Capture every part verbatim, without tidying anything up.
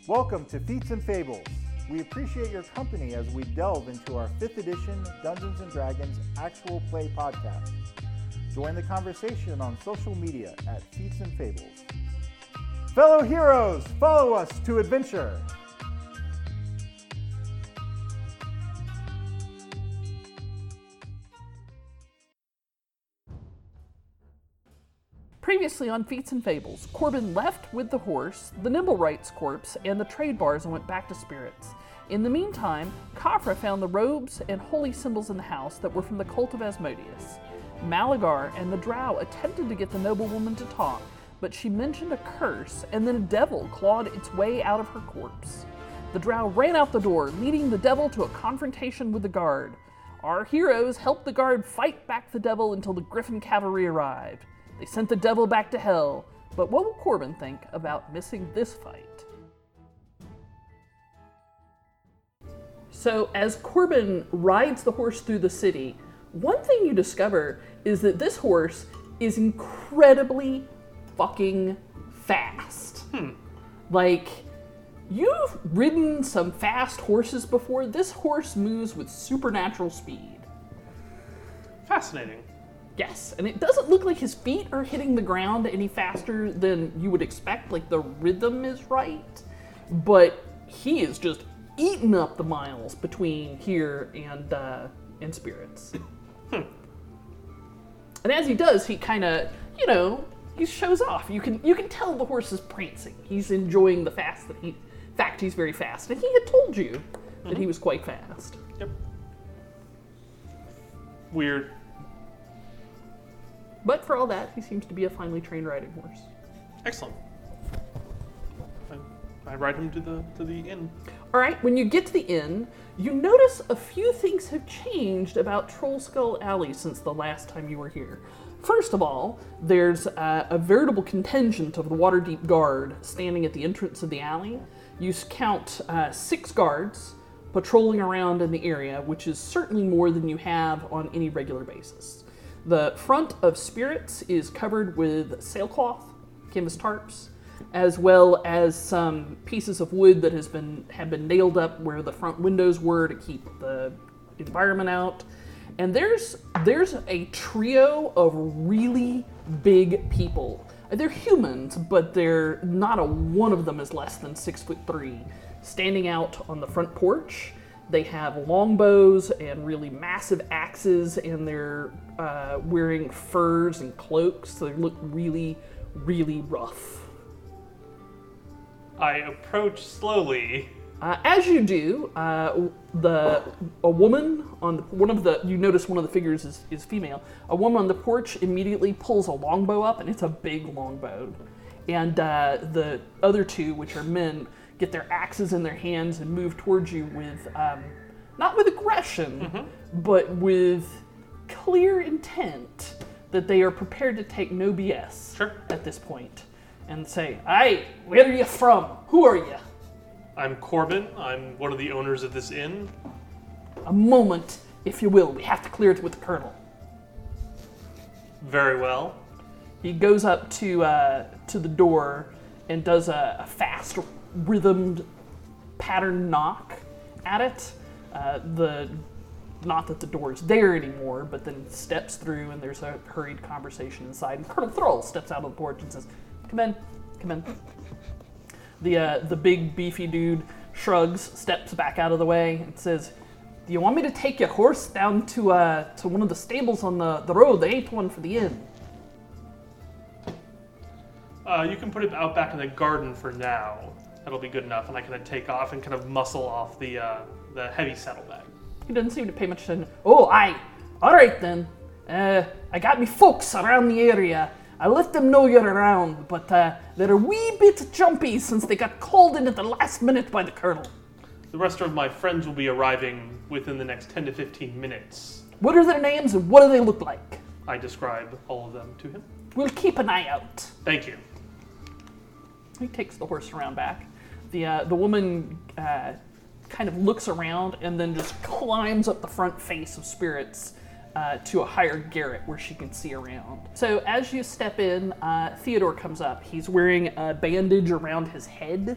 Welcome to Feats and Fables. We appreciate your company as we delve into our fifth edition Dungeons and Dragons actual play podcast. Join the conversation on social media at Feats and Fables. Fellow heroes, follow us to adventure. Previously on Feats and Fables, Corbin left with the horse, the Nimblewright's corpse, and the trade bars and went back to Spirits. In the meantime, Khafra found the robes and holy symbols in the house that were from the cult of Asmodeus. Malagar and the drow attempted to get the noblewoman to talk, but she mentioned a curse, and then a devil clawed its way out of her corpse. The drow ran out the door, leading the devil to a confrontation with the guard. Our heroes helped the guard fight back the devil until the Griffin cavalry arrived. They sent the devil back to hell, but what will Corbin think about missing this fight? So as Corbin rides the horse through the city, one thing you discover is that this horse is incredibly fucking fast. Hmm. Like, you've ridden some fast horses before. This horse moves with supernatural speed. Fascinating. Yes, and it doesn't look like his feet are hitting the ground any faster than you would expect, like the rhythm is right, but he is just eating up the miles between here and uh, and Spirits. Hmm. And as he does, he kind of, you know, he shows off. You can you can tell the horse is prancing. He's enjoying the fast that he, in fact, he's very fast, and he had told you that Mm-hmm. he was quite fast. Yep. Weird. But for all that, he seems to be a finely trained riding horse. Excellent. I, I ride him to the to the inn. All right, when you get to the inn, you notice a few things have changed about Trollskull Alley since the last time you were here. First of all, there's uh, a veritable contingent of the Waterdeep Guard standing at the entrance of the alley. You count uh, six guards patrolling around in the area, which is certainly more than you have on any regular basis. The front of Spirits is covered with sailcloth, canvas tarps, as well as some pieces of wood that has been have been nailed up where the front windows were to keep the environment out. And there's there's a trio of really big people. They're humans, but they're not a one of them is less than six foot three, standing out on the front porch. They have longbows and really massive axes, and they're uh, wearing furs and cloaks, so they look really, really rough. I approach slowly. Uh, as you do, uh, the a woman on the, one of the you notice one of the figures is, is female. A woman on the porch immediately pulls a longbow up, and it's a big longbow. And uh, the other two, which are men, get their axes in their hands and move towards you with, um, not with aggression, mm-hmm. but with clear intent that they are prepared to take no B S Sure. at this point. And say, "Aye, where are you from? Who are you?" I'm Corbin. I'm one of the owners of this inn. A moment, if you will. We have to clear it with the Colonel. Very well. He goes up to uh, to the door and does a, a fast, rhythmed, pattern knock at it. Uh, the not that the door is there anymore, but then steps through, and there's a hurried conversation inside. And Colonel Thrall steps out of the porch and says, "Come in, come in." The uh, the big beefy dude shrugs, steps back out of the way, and says, "Do you want me to take your horse down to uh, to one of the stables on the, the road? There ain't one for the inn." Uh, you can put it out back in the garden for now. That'll be good enough, and I can then take off and kind of muscle off the uh, the heavy saddlebag. He doesn't seem to pay much attention. "Oh, aye. All right then. Uh, I got me folks around the area. I let them know you're around, but uh, they're a wee bit jumpy since they got called in at the last minute by the Colonel." The rest of my friends will be arriving within the next ten to fifteen minutes. "What are their names and what do they look like?" I describe all of them to him. "We'll keep an eye out." Thank you. He takes the horse around back. The uh, the woman uh, kind of looks around and then just climbs up the front face of Spirits uh, to a higher garret where she can see around. So as you step in, uh, Theodore comes up. He's wearing a bandage around his head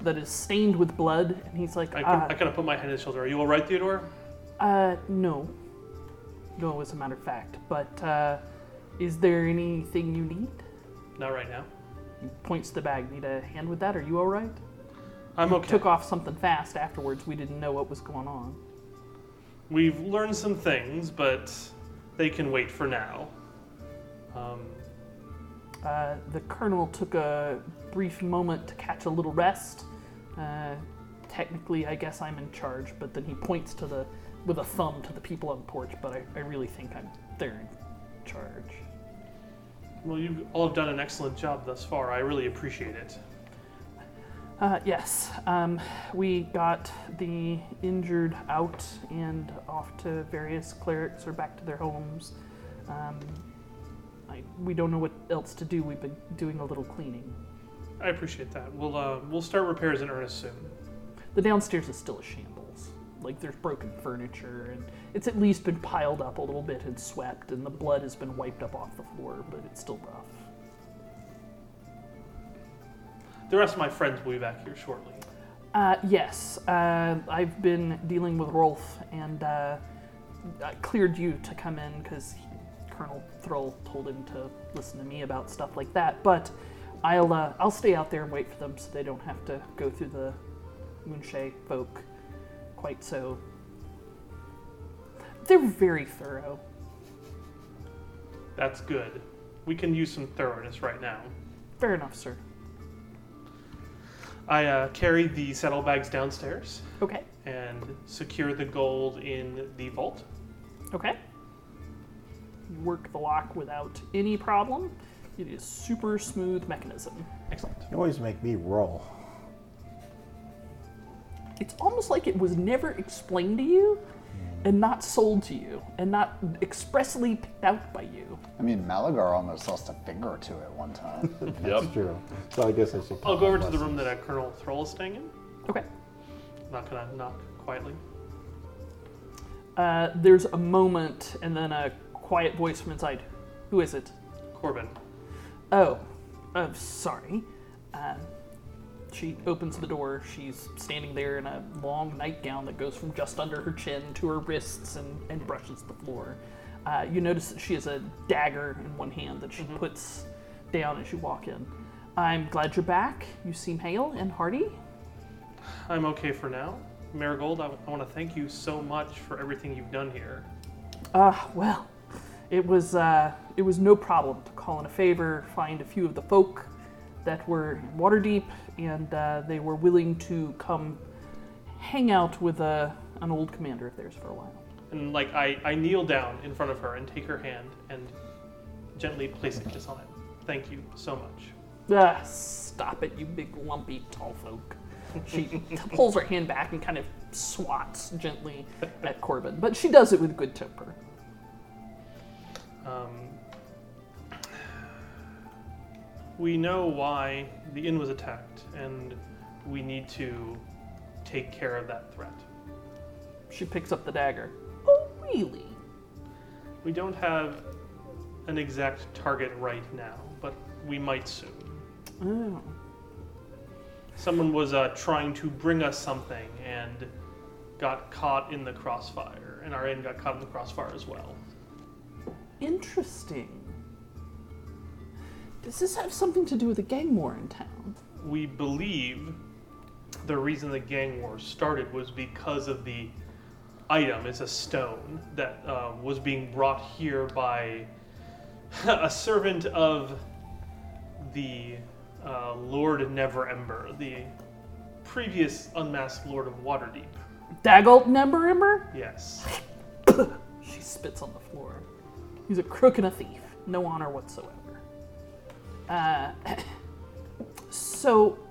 that is stained with blood, and he's like, I, ah, I kind of put my hand on his shoulder. Are you all right, Theodore? uh, no. No, as a matter of fact. But, uh, is there anything you need? Not right now. He points to the bag. Need a hand with that? Are you all right? I'm okay. Took off something fast afterwards. We didn't know what was going on. We've learned some things, but they can wait for now. Um, Uh, the colonel took a brief moment to catch a little rest. Uh, technically, I guess I'm in charge, but then he points to the with a thumb to the people on the porch. But I, I really think I'm they're in charge. well, you all have done an excellent job thus far. I really appreciate it. Uh, yes, um, we got the injured out and off to various clerics or back to their homes. Um, I, we don't know what else to do. We've been doing a little cleaning. I appreciate that. We'll uh, we'll start repairs in earnest soon. The downstairs is still a shambles. Like, there's broken furniture, and it's at least been piled up a little bit and swept, and the blood has been wiped up off the floor, but it's still rough. The rest of my friends will be back here shortly. Uh, yes, uh, I've been dealing with Rolf, and uh, I cleared you to come in because Colonel Thrall told him to listen to me about stuff like that. But I'll uh, I'll stay out there and wait for them so they don't have to go through the Moonshay folk quite so. They're very thorough. That's good. We can use some thoroughness right now. Fair enough, sir. I uh, carry the saddlebags downstairs Okay. and secure the gold in the vault. Okay. You work the lock without any problem. It is super smooth mechanism. Excellent. You always make me roll. It's almost like it was never explained to you and not sold to you and not expressly picked out by you. I mean, Malagar almost lost a finger to it one time. That's true. So I guess I should. I'll go over to the room that uh, Colonel Thrall is staying in. Okay. I'm not gonna knock quietly. Uh, there's a moment and then a quiet voice from inside. Who is it? Corbin. Oh, uh, sorry. Um, she opens the door. She's standing there in a long nightgown that goes from just under her chin to her wrists and, and brushes the floor. Uh, you notice that she has a dagger in one hand that she Mhm. puts down as you walk in. I'm glad you're back. You seem hale and hearty. I'm okay for now. Marigold, I, I want to thank you so much for everything you've done here. Ah, uh, well, it was uh, it was no problem to call in a favor, find a few of the folk that were in Waterdeep, and uh, they were willing to come hang out with uh, an old commander of theirs for a while. And like I, I kneel down in front of her and take her hand and gently place a kiss on it. Thank you so much. Ah, stop it, you big lumpy tall folk. She pulls her hand back and kind of swats gently at Corbin, but she does it with good temper. Um, we know why the inn was attacked, and we need to take care of that threat. She picks up the dagger. Oh, really? We don't have an exact target right now, but we might soon. Oh. Someone was uh, trying to bring us something and got caught in the crossfire, and our inn got caught in the crossfire as well. Interesting. Does this have something to do with the gang war in town? We believe the reason the gang war started was because of the item. It's a stone that uh, was being brought here by a servant of the uh, Lord Neverember, the previous unmasked Lord of Waterdeep. Dagult Nember Ember? Yes. She spits on the floor. He's a crook and a thief. No honor whatsoever. Uh, so...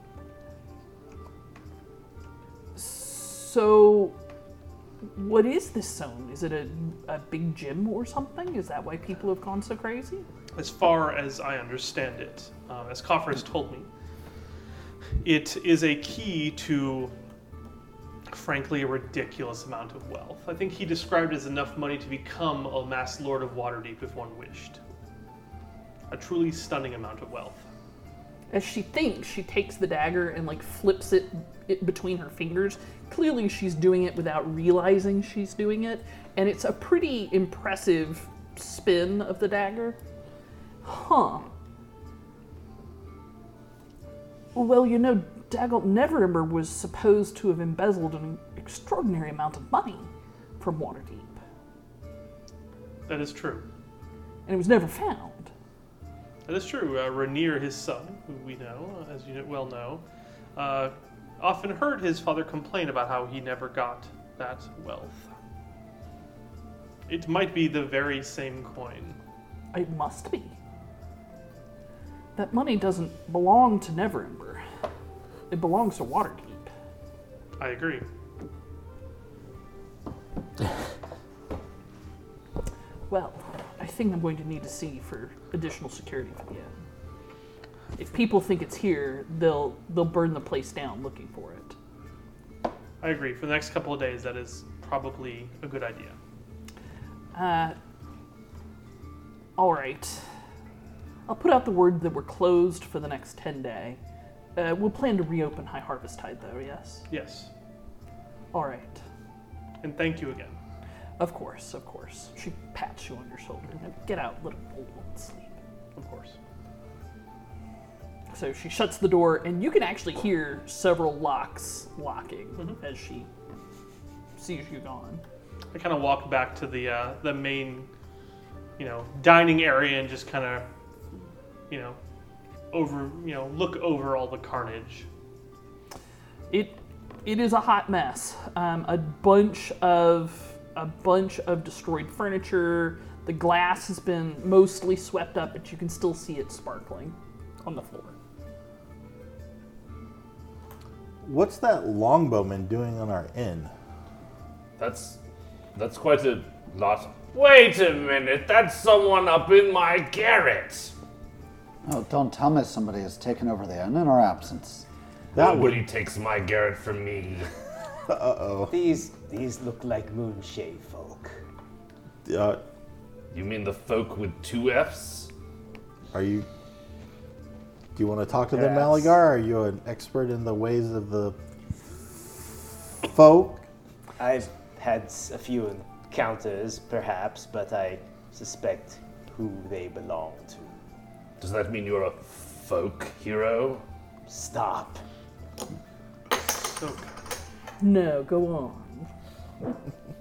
So... What is this zone? Is it a, a big gym or something? Is that why people have gone so crazy? As far as I understand it, uh, as Coffer has told me, it is a key to, frankly, a ridiculous amount of wealth. I think he described it as enough money to become a masked Lord of Waterdeep if one wished. A truly stunning amount of wealth. As she thinks, she takes the dagger and like flips it, it between her fingers. Clearly she's doing it without realizing she's doing it, and it's a pretty impressive spin of the dagger. Huh. Well, you know, Daggelt Neverember was supposed to have embezzled an extraordinary amount of money from Waterdeep. That is true. And it was never found. That is true. Uh, Rainier, his son, who we know, as you well know, uh, often heard his father complain about how he never got that wealth. It might be the very same coin. It must be. That money doesn't belong to Neverember. It belongs to Waterdeep. I agree. Well, I think I'm going to need to see for additional security for the inn. If people think it's here, they'll they'll burn the place down looking for it. I agree. For the next couple of days, that is probably a good idea. Uh, all right. I'll put out the word that we're closed for the next ten day. Uh, we'll plan to reopen High Harvest Tide, though, yes? Yes. All right. And thank you again. Of course, of course. She pats you on your shoulder. Now, get out, little old woman, sleep. Of course. So she shuts the door, and you can actually hear several locks locking Mhm. as she sees you gone. I kind of walk back to the uh, the main, you know, dining area and just kind of, you know, over, you know, look over all the carnage. It it is a hot mess. Um, a bunch of a bunch of destroyed furniture. The glass has been mostly swept up, but you can still see it sparkling on the floor. What's that longbowman doing on our inn? That's that's quite a lot. Wait a minute, that's someone up in my garret. Oh, don't tell me somebody has taken over the inn in our absence. That Nobody would. takes my garret from me. Uh-oh. These these look like Moonshade folk. Uh, You mean the folk with two F's? are you... Do you want to talk to them, Perhaps. Malagar? Are you an expert in the ways of the folk? I've had s- a few encounters, perhaps, but I suspect who they belong to. Does that mean you're a folk hero? Stop. So, No, go on.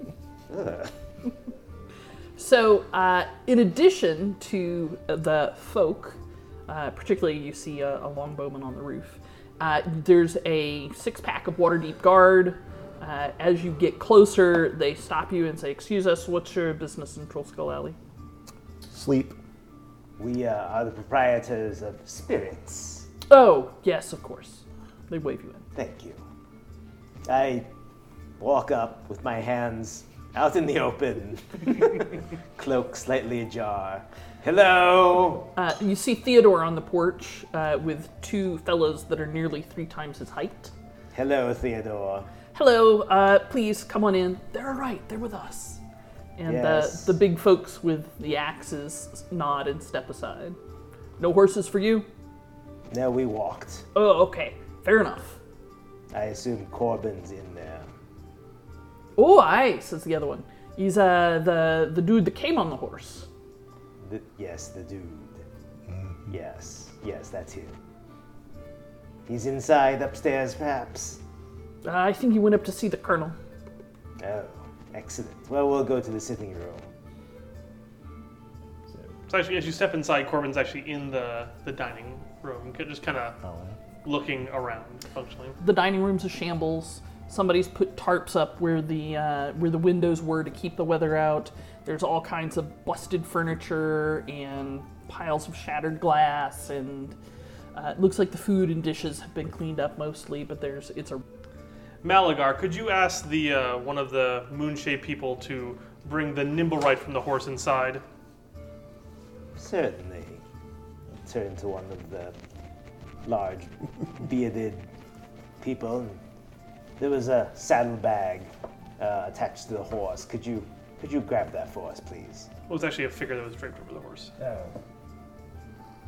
So, uh, in addition to the folk, uh, particularly you see a, a longbowman on the roof, uh, there's a six-pack of Waterdeep Guard. Uh, as you get closer, they stop you and say, "Excuse us, what's your business in Troll Skull Alley?" Sleep. We uh, are the proprietors of Spirits. Oh, yes, of course. They wave you in. Thank you. I walk up with my hands out in the open, cloak slightly ajar. Hello! Uh, you see Theodore on the porch uh, with two fellows that are nearly three times his height. Hello, Theodore. Hello, uh, please come on in. They're all right. They're with us. And Yes. uh, the big folks with the axes nod and step aside. No horses for you? No, we walked. Oh, okay. Fair enough. I assume Corbin's in there. Oh, aye, says the other one. He's uh, the, the dude that came on the horse. The, yes, the dude. Yes, yes, that's him. He's inside, upstairs, perhaps. Uh, I think he went up to see the colonel. Oh, excellent. Well, we'll go to the sitting room. so actually, as you step inside, Corbin's actually in the, the dining room, just kind of looking around, functionally. The dining room's a shambles. Somebody's put tarps up where the uh, where the windows were to keep the weather out. There's all kinds of busted furniture and piles of shattered glass, and uh, it looks like the food and dishes have been cleaned up mostly. But there's it's a Malagar, could you ask the uh, one of the Moonshade people to bring the Nimblewright from the horse inside? Certainly. Turn to one of the large, bearded people. And there was a saddlebag uh, attached to the horse. Could you could you grab that for us, please? Well, it was actually a figure that was draped over the horse.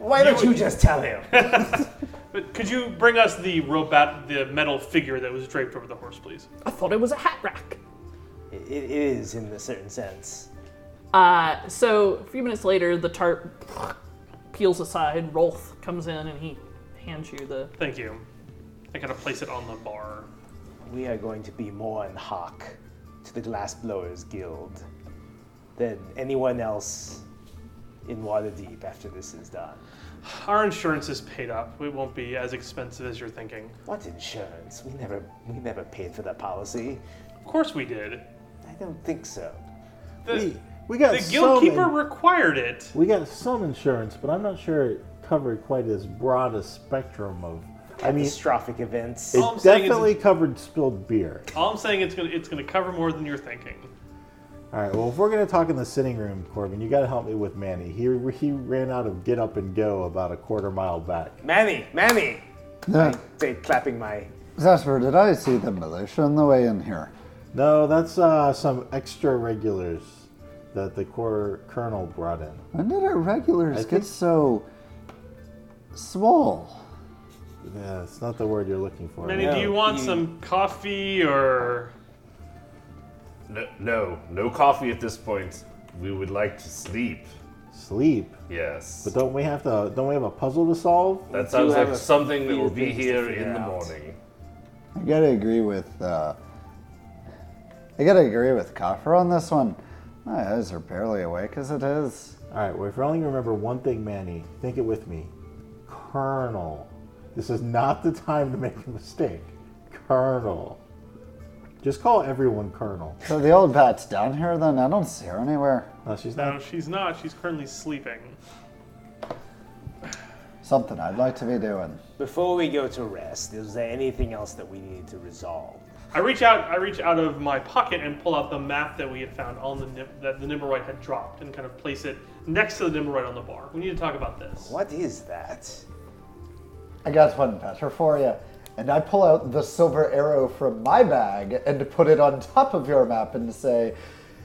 Why don't you just tell him? But could you bring us the robot, the metal figure that was draped over the horse, please? I thought it was a hat rack. It, it is in a certain sense. Uh, so a few minutes later, the tarp peels aside. Rolf comes in and he hands you the. Thank you. I gotta place it on the bar. We are going to be more in hock to the Glassblowers Guild than anyone else in Waterdeep after this is done. Our insurance is paid up. It won't be as expensive as you're thinking. What insurance? We never we never paid for that policy. Of course we did. I don't think so. The, We, we got the some guildkeeper in- required it. we got some insurance, but I'm not sure it covered quite as broad a spectrum of. I mean, Catastrophic events. it All I'm saying is definitely covered spilled beer. All I'm saying it's gonna it's gonna cover more than you're thinking. All right. Well, if we're gonna talk in the sitting room, Corbin, you got to help me with Manny. He he ran out of get up and go about a quarter mile back. Manny, Manny! Yeah. Say, clapping my... Zasper, did I see the militia on the way in here? No, that's uh, some extra regulars that the cor- colonel brought in. When did our regulars I get think- so swole? Yeah, it's not the word you're looking for. Manny, No, do you want you- some coffee or? No, no, no coffee at this point. We would like to sleep. Sleep. Yes. But don't we have to? Don't we have a puzzle to solve? that do sounds have like a something that few will be things to here figure in the out. morning. I gotta agree with, uh, I gotta agree with Coffer on this one. My eyes are barely awake as it is. All right. Well, if you only remember one thing, Manny, think it with me. Colonel. This is not the time to make a mistake. Colonel. Just call everyone Colonel. So the old Pat's down here then? I don't see her anywhere. No, she's No, not. she's not. She's currently sleeping. Something I'd like to be doing. Before we go to rest, is there anything else that we need to resolve? I reach out. I reach out of my pocket and pull out the map that we had found on the Nim- that the Nimberite had dropped, and kind of place it next to the Nimberite on the bar. We need to talk about this. What is that? I got one better for you. And I pull out the silver arrow from my bag and put it on top of your map and say,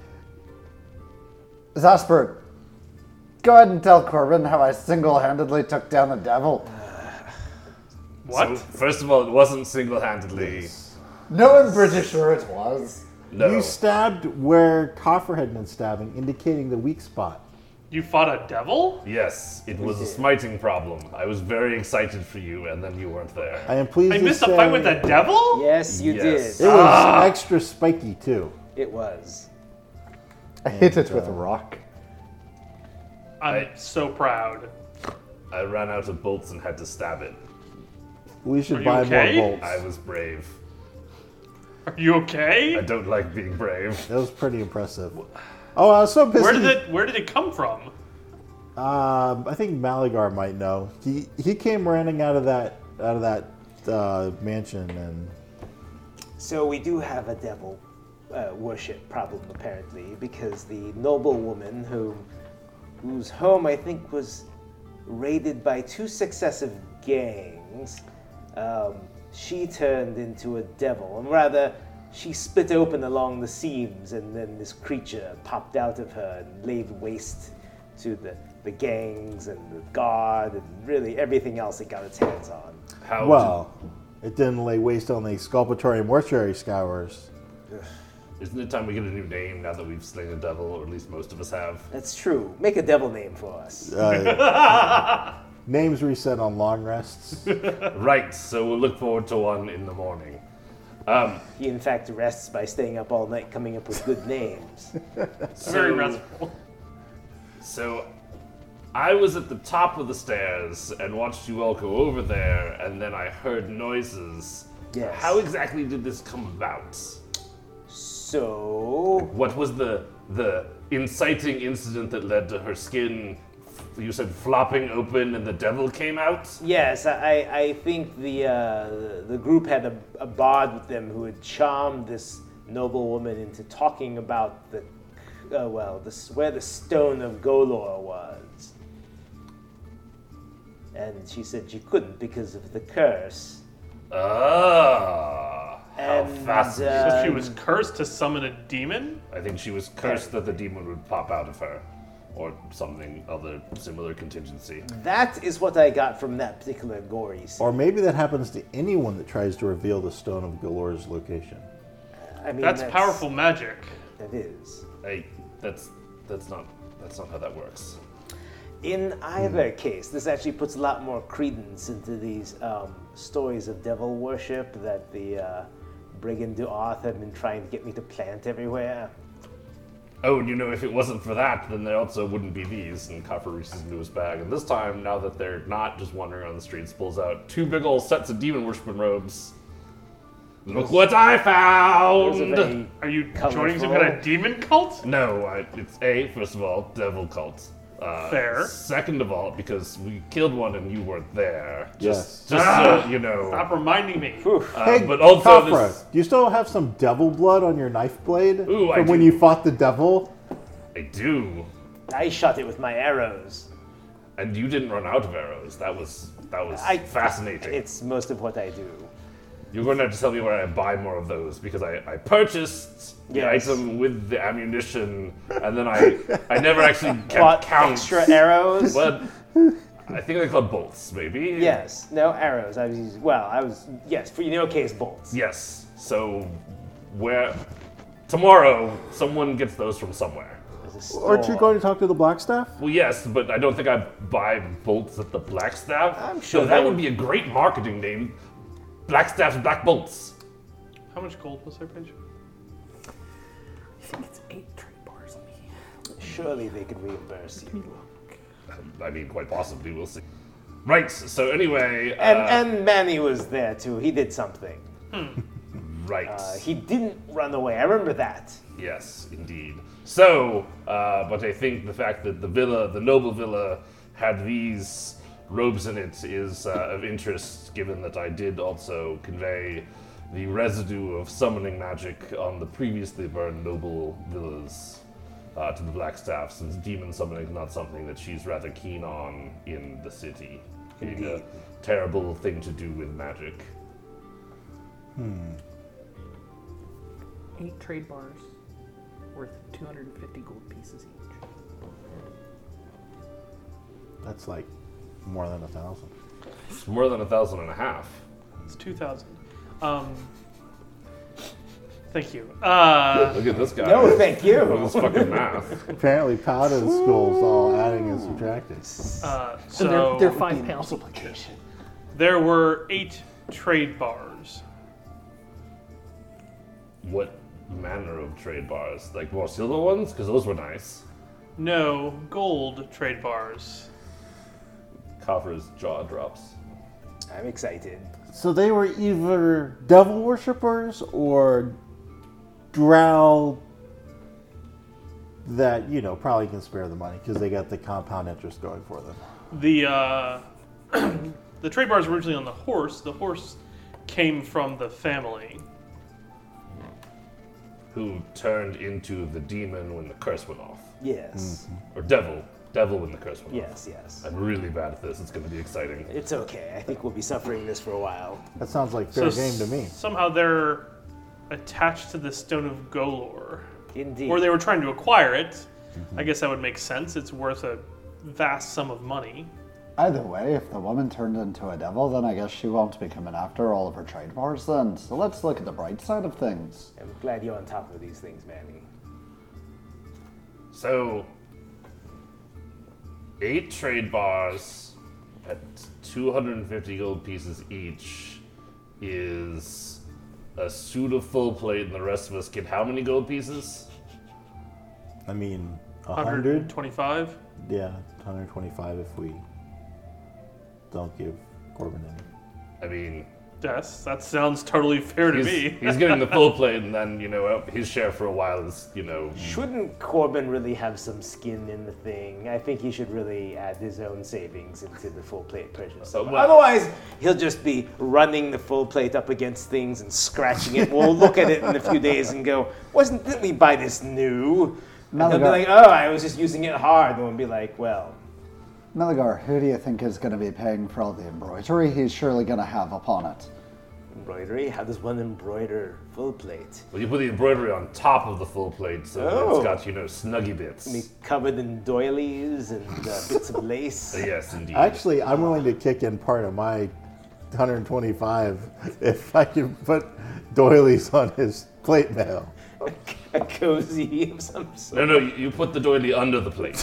Zasper, go ahead and tell Corbin how I single-handedly took down the devil. What? So, first of all, it wasn't single-handedly. No, I'm pretty sure it was. No. You stabbed where Coffer had been stabbing, indicating the weak spot. You fought a devil? Yes, it was a smiting problem. I was very excited for you, and then you weren't there. I am pleased I to missed say a fight with a devil? Yes, you Yes. it did. was extra spiky too. It was. I hit it with a rock. I'm so proud. I ran out of bolts and had to stab it. We should Are you buy okay? more bolts. I was brave. Are you okay? I don't like being brave. That was pretty impressive. Oh, I was so pissed. Where did it Where did it come from? Um, I think Malagar might know. He he came running out of that out of that uh, mansion, and So we do have a devil uh, worship problem apparently, because the noble woman who, whose home I think was raided by two successive gangs, um, she turned into a devil, and rather she split open along the seams, and then this creature popped out of her and laid waste to the, the gangs and the guard and really everything else it got its hands on. How well, it didn't lay waste on the exculpatory mortuary scours. did- isn't it time we get a new name now that we've slain a devil, or at least most of us have? That's true. Make a devil name for us. Uh, names reset on long rests. Right, so we'll look forward to one in the morning. Um, He, in fact, rests by staying up all night coming up with good names. Very so- restful. So, I was at the top of the stairs and watched you all go over there, and then I heard noises. Yes. How exactly did this come about? So, What was the the inciting incident that led to her skin, you said, flopping open and the devil came out? yes, I, I think the, uh, the group had a, a bard with them who had charmed this noble woman into talking about the, uh, well, this, where the stone of Golor was. And she said she couldn't because of the curse. Ah, how And, fascinating. So she Um, was cursed to summon a demon? I think she was cursed that the demon would pop out of her. or something other similar contingency. That is what I got from that particular gory scene. Or maybe that happens to anyone that tries to reveal the Stone of Galore's location. I mean, That's powerful magic. That is. I that's that's not that's not how that works. In either case, this actually puts a lot more credence into these um, stories of devil worship that the uh, Brigand du Arth have been trying to get me to plant everywhere. Oh, and you know, if it wasn't for that, then there also wouldn't be these. And Copper reaches into his bag. And this time, now that they're not just wandering on the streets, pulls out two big old sets of demon worshiping robes. Look what I There's a found! very Are you Colorful. joining some kind of demon cult? No, I, it's A, first of all, devil cult. Uh, Fair. Second of all, because we killed one and you weren't there. Just, Yes. just Ah, so you know. Stop reminding me. Uh, Hey, but also Kafra, this, do you still have some devil blood on your knife blade Ooh, I from when do. you fought the devil? I do. I shot it with my arrows. And you didn't run out of arrows. That was that was I- fascinating. It's most of what I do. You're going to have to tell me where I buy more of those because I, I purchased the Yes. item with the ammunition and then I I never actually kept Bought count. extra arrows. But I think they're called bolts, maybe. Yes, no arrows. I was using, well, I was yes for you know case bolts. Yes. So where tomorrow someone gets those from somewhere. There's a Aren't you store. going to talk to the Blackstaff? Well, yes, but I don't think I buy bolts at the Blackstaff. I'm sure So that they- would be a great marketing name. Blackstaff's Black Bolts. How much gold was there, Paige? I think it's eight trade bars. Let me, Surely they could reimburse let you. me look. I mean, quite possibly. We'll see. Right. So anyway. And uh, and Manny was there too. He did something. right. Uh, he didn't run away. I remember that. Yes, indeed. So, uh, but I think the fact that the villa, the noble villa, had these robes in it is uh, of interest, given that I did also convey the residue of summoning magic on the previously burned noble villas uh, to the Blackstaff, since demon summoning is not something that she's rather keen on in the city. Being a Indeed. terrible thing to do with magic. Eight trade bars worth two hundred fifty gold pieces each. That's like more than a thousand. It's more than a thousand and a half. It's two thousand. Um, thank you. Uh, Look at this guy. No, thank Look at you. this fucking math. Apparently, Paladin School's all adding and subtracting. uh, And so they're, they're five pounds each. there were eight trade bars. What manner of trade bars? Like more silver ones? Because those were nice. No, gold trade bars. Coffer's jaw drops. I'm excited. So they were either devil worshippers or drow that, you know, probably can spare the money because they got the compound interest going for them. The uh, the trade bars were originally on the horse. The horse came from the family. Who turned into the demon when the curse went off. Yes. Or devil. Devil when the curse went off. Yes, yes. I'm really bad at this. It's going to be exciting. It's okay. I think we'll be suffering this for a while. That sounds like fair So game to me. s- Somehow they're attached to the Stone of Golor. Indeed. Or they were trying to acquire it. I guess that would make sense. It's worth a vast sum of money. Either way, if the woman turned into a devil, then I guess she won't be coming after all of her trade bars then. So let's look at the bright side of things. I'm glad you're on top of these things, Manny. So, eight trade bars at two hundred fifty gold pieces each is a suit of full plate, and the rest of us get how many gold pieces? I mean, a one hundred? hundred twenty-five? Yeah, one hundred twenty-five if we don't give Corbin any. I mean, Yes, that sounds totally fair to he's, me. he's getting the full plate, and then, you know, his share for a while is, you know, Shouldn't Corbin really have some skin in the thing? I think he should really add his own savings into the full plate purchase. Uh, well- Otherwise, he'll just be running the full plate up against things and scratching it. We'll look at it in a few days and go, "Wasn't didn't we buy this new?" And he'll be Malagar. like, "Oh, I was just using it hard." And we'll be like, "Well, Miligar, who do you think is going to be paying for all the embroidery he's surely going to have upon it? Embroidery? How does one embroider full plate? Well, you put the embroidery on top of the full plate, so Oh. it's got, you know, snuggy bits. Be covered in doilies and uh, bits of lace. Uh, yes, indeed. Actually, I'm willing to kick in part of my one hundred twenty-five if I can put doilies on his plate mail. A cozy of some sort. No, no, you, you put the doily under the plate.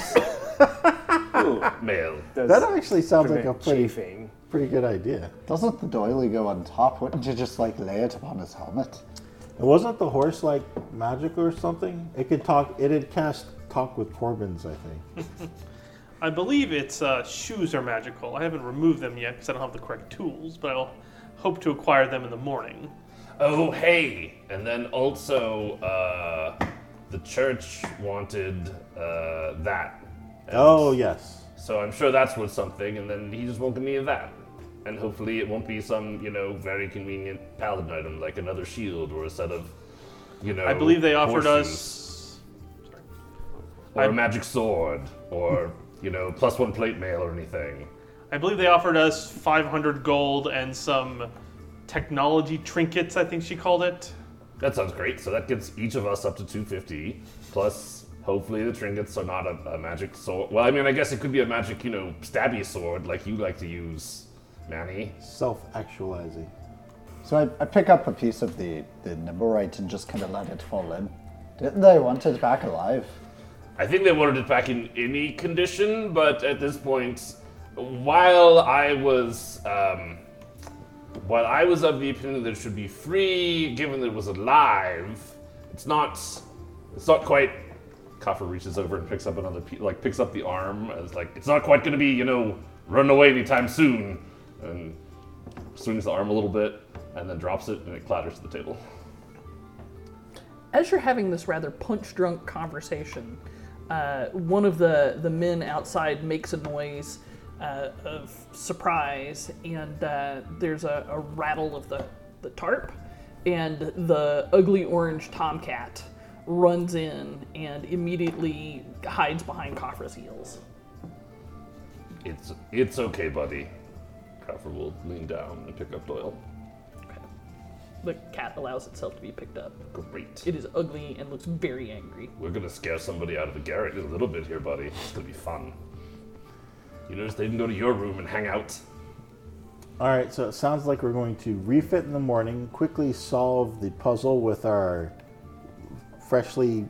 Ooh, Mail. does That actually sounds like a prevent pretty, chafing. pretty good idea. Doesn't the doily go on top? Wouldn't you just like lay it upon his helmet? And wasn't the horse like magic or something? It could talk. It had cast talk with Corbins, I think. I believe its uh, shoes are magical. I haven't removed them yet because I don't have the correct tools, but I'll hope to acquire them in the morning. Oh, hey! And then also, uh, the church wanted uh, that. And Oh yes. So I'm sure that's worth something, and then he just won't give me that. And hopefully it won't be some, you know, very convenient paladin item like another shield or a set of, you know, I believe they offered horseshoes, us. Sorry. or I- a magic sword, or you know, plus one plate mail or anything. I believe they offered us five hundred gold and some technology trinkets, I think she called it. That sounds great. So that gets each of us up to two fifty, plus hopefully the trinkets are not a, a magic sword. Well, I mean, I guess it could be a magic, you know, stabby sword like you like to use, Manny. Self-actualizing. So I, I pick up a piece of the, the Nimblewright and just kind of let it fall in. Didn't they want it back alive? I think they wanted it back in any condition, but at this point, while I was, um, while I was of the opinion that it should be free, given that it was alive, it's not, it's not quite. Kafra reaches over and picks up another, pe- like picks up the arm. It's like it's not quite going to be, you know, run away anytime soon, and swings the arm a little bit, and then drops it, and it clatters to the table. As you're having this rather punch-drunk conversation, uh, one of the, the men outside makes a noise uh, of surprise, and uh, there's a, a rattle of the, the tarp, and the ugly orange tomcat runs in and immediately hides behind Kafra's heels. It's it's okay, buddy. Kafra will lean down and pick up Doyle. The cat allows itself to be picked up. Great. It is ugly and looks very angry. We're gonna scare somebody out of the garret in a little bit here, buddy. It's gonna be fun. You notice they didn't go to your room and hang out. All right, so it sounds like we're going to refit in the morning, quickly solve the puzzle with our freshly,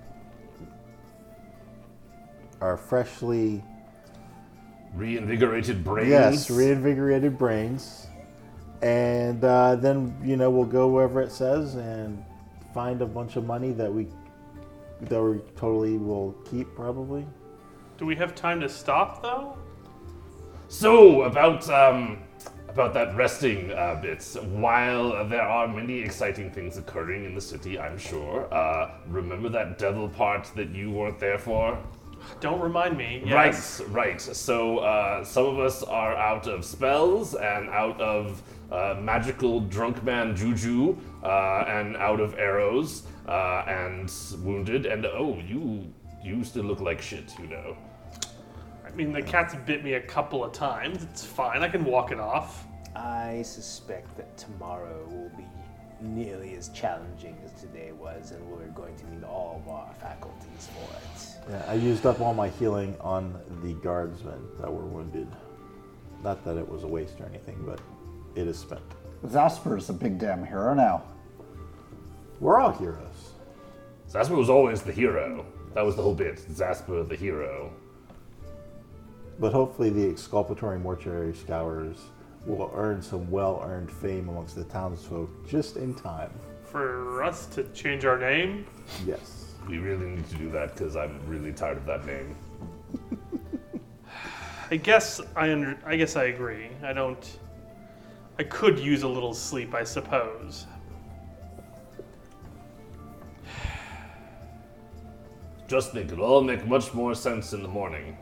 our freshly, Reinvigorated brains. yes, reinvigorated brains, and uh, then you know we'll go wherever it says and find a bunch of money that we that we totally will keep probably. Do we have time to stop, though? So about um about that resting uh, bit. While there are many exciting things occurring in the city, I'm sure. Uh, remember that devil part that you weren't there for? Don't remind me. Yes. Right, right. So uh, some of us are out of spells and out of uh, magical drunk man juju uh, and out of arrows uh, and wounded. And oh, you you still look like shit, you know. I mean, the cat's bit me a couple of times. It's fine. I can walk it off. I suspect that tomorrow will be nearly as challenging as today was, and we're going to need all of our faculties for it. Yeah, I used up all my healing on the guardsmen that were wounded. Not that it was a waste or anything, but it is spent. Zasper's a big damn hero now. We're all heroes. Zasper was always the hero. That was the whole bit. Zasper the hero. But hopefully the exculpatory mortuary scours will earn some well-earned fame amongst the townsfolk just in time. For us to change our name? Yes. We really need to do that because I'm really tired of that name. I guess I under, I guess I agree. I don't. I could use a little sleep, I suppose. Just think, it'll all make much more sense in the morning.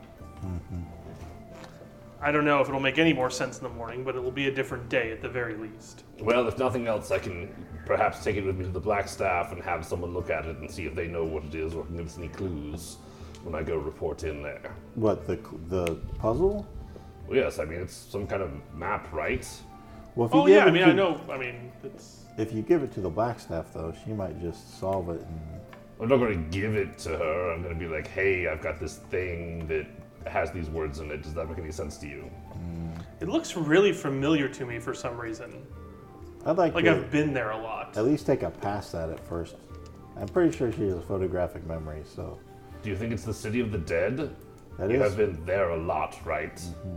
I don't know if it'll make any more sense in the morning, but it will be a different day at the very least. Well, if nothing else, I can perhaps take it with me to the Black Staff and have someone look at it and see if they know what it is or can give us any clues when I go report in there. What, the the puzzle? Well, yes, I mean, it's some kind of map, right? Well, if you Oh give yeah, it I mean, to, I know. I mean, it's If you give it to the black staff, though, she might just solve it. And I'm not going to give it to her. I'm going to be like, hey, I've got this thing that has these words in it. Does that make any sense to you? it looks really familiar to me for some reason. I'd like, Like to I've been there a lot. at least take a pass at it first. I'm pretty sure she has a photographic memory, so Do you think it's the City of the Dead? that you is have been there a lot, right?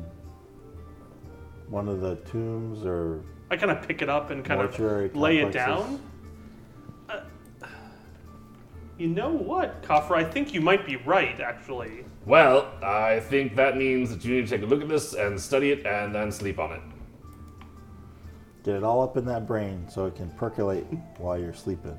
one of the tombs or I kind of pick it up and kind mortuary of lay it complexes. down. Uh, you know what, Kafra? I think you might be right, actually. Well, I think that means that you need to take a look at this and study it and then sleep on it. Get it all up in that brain so it can percolate while you're sleeping.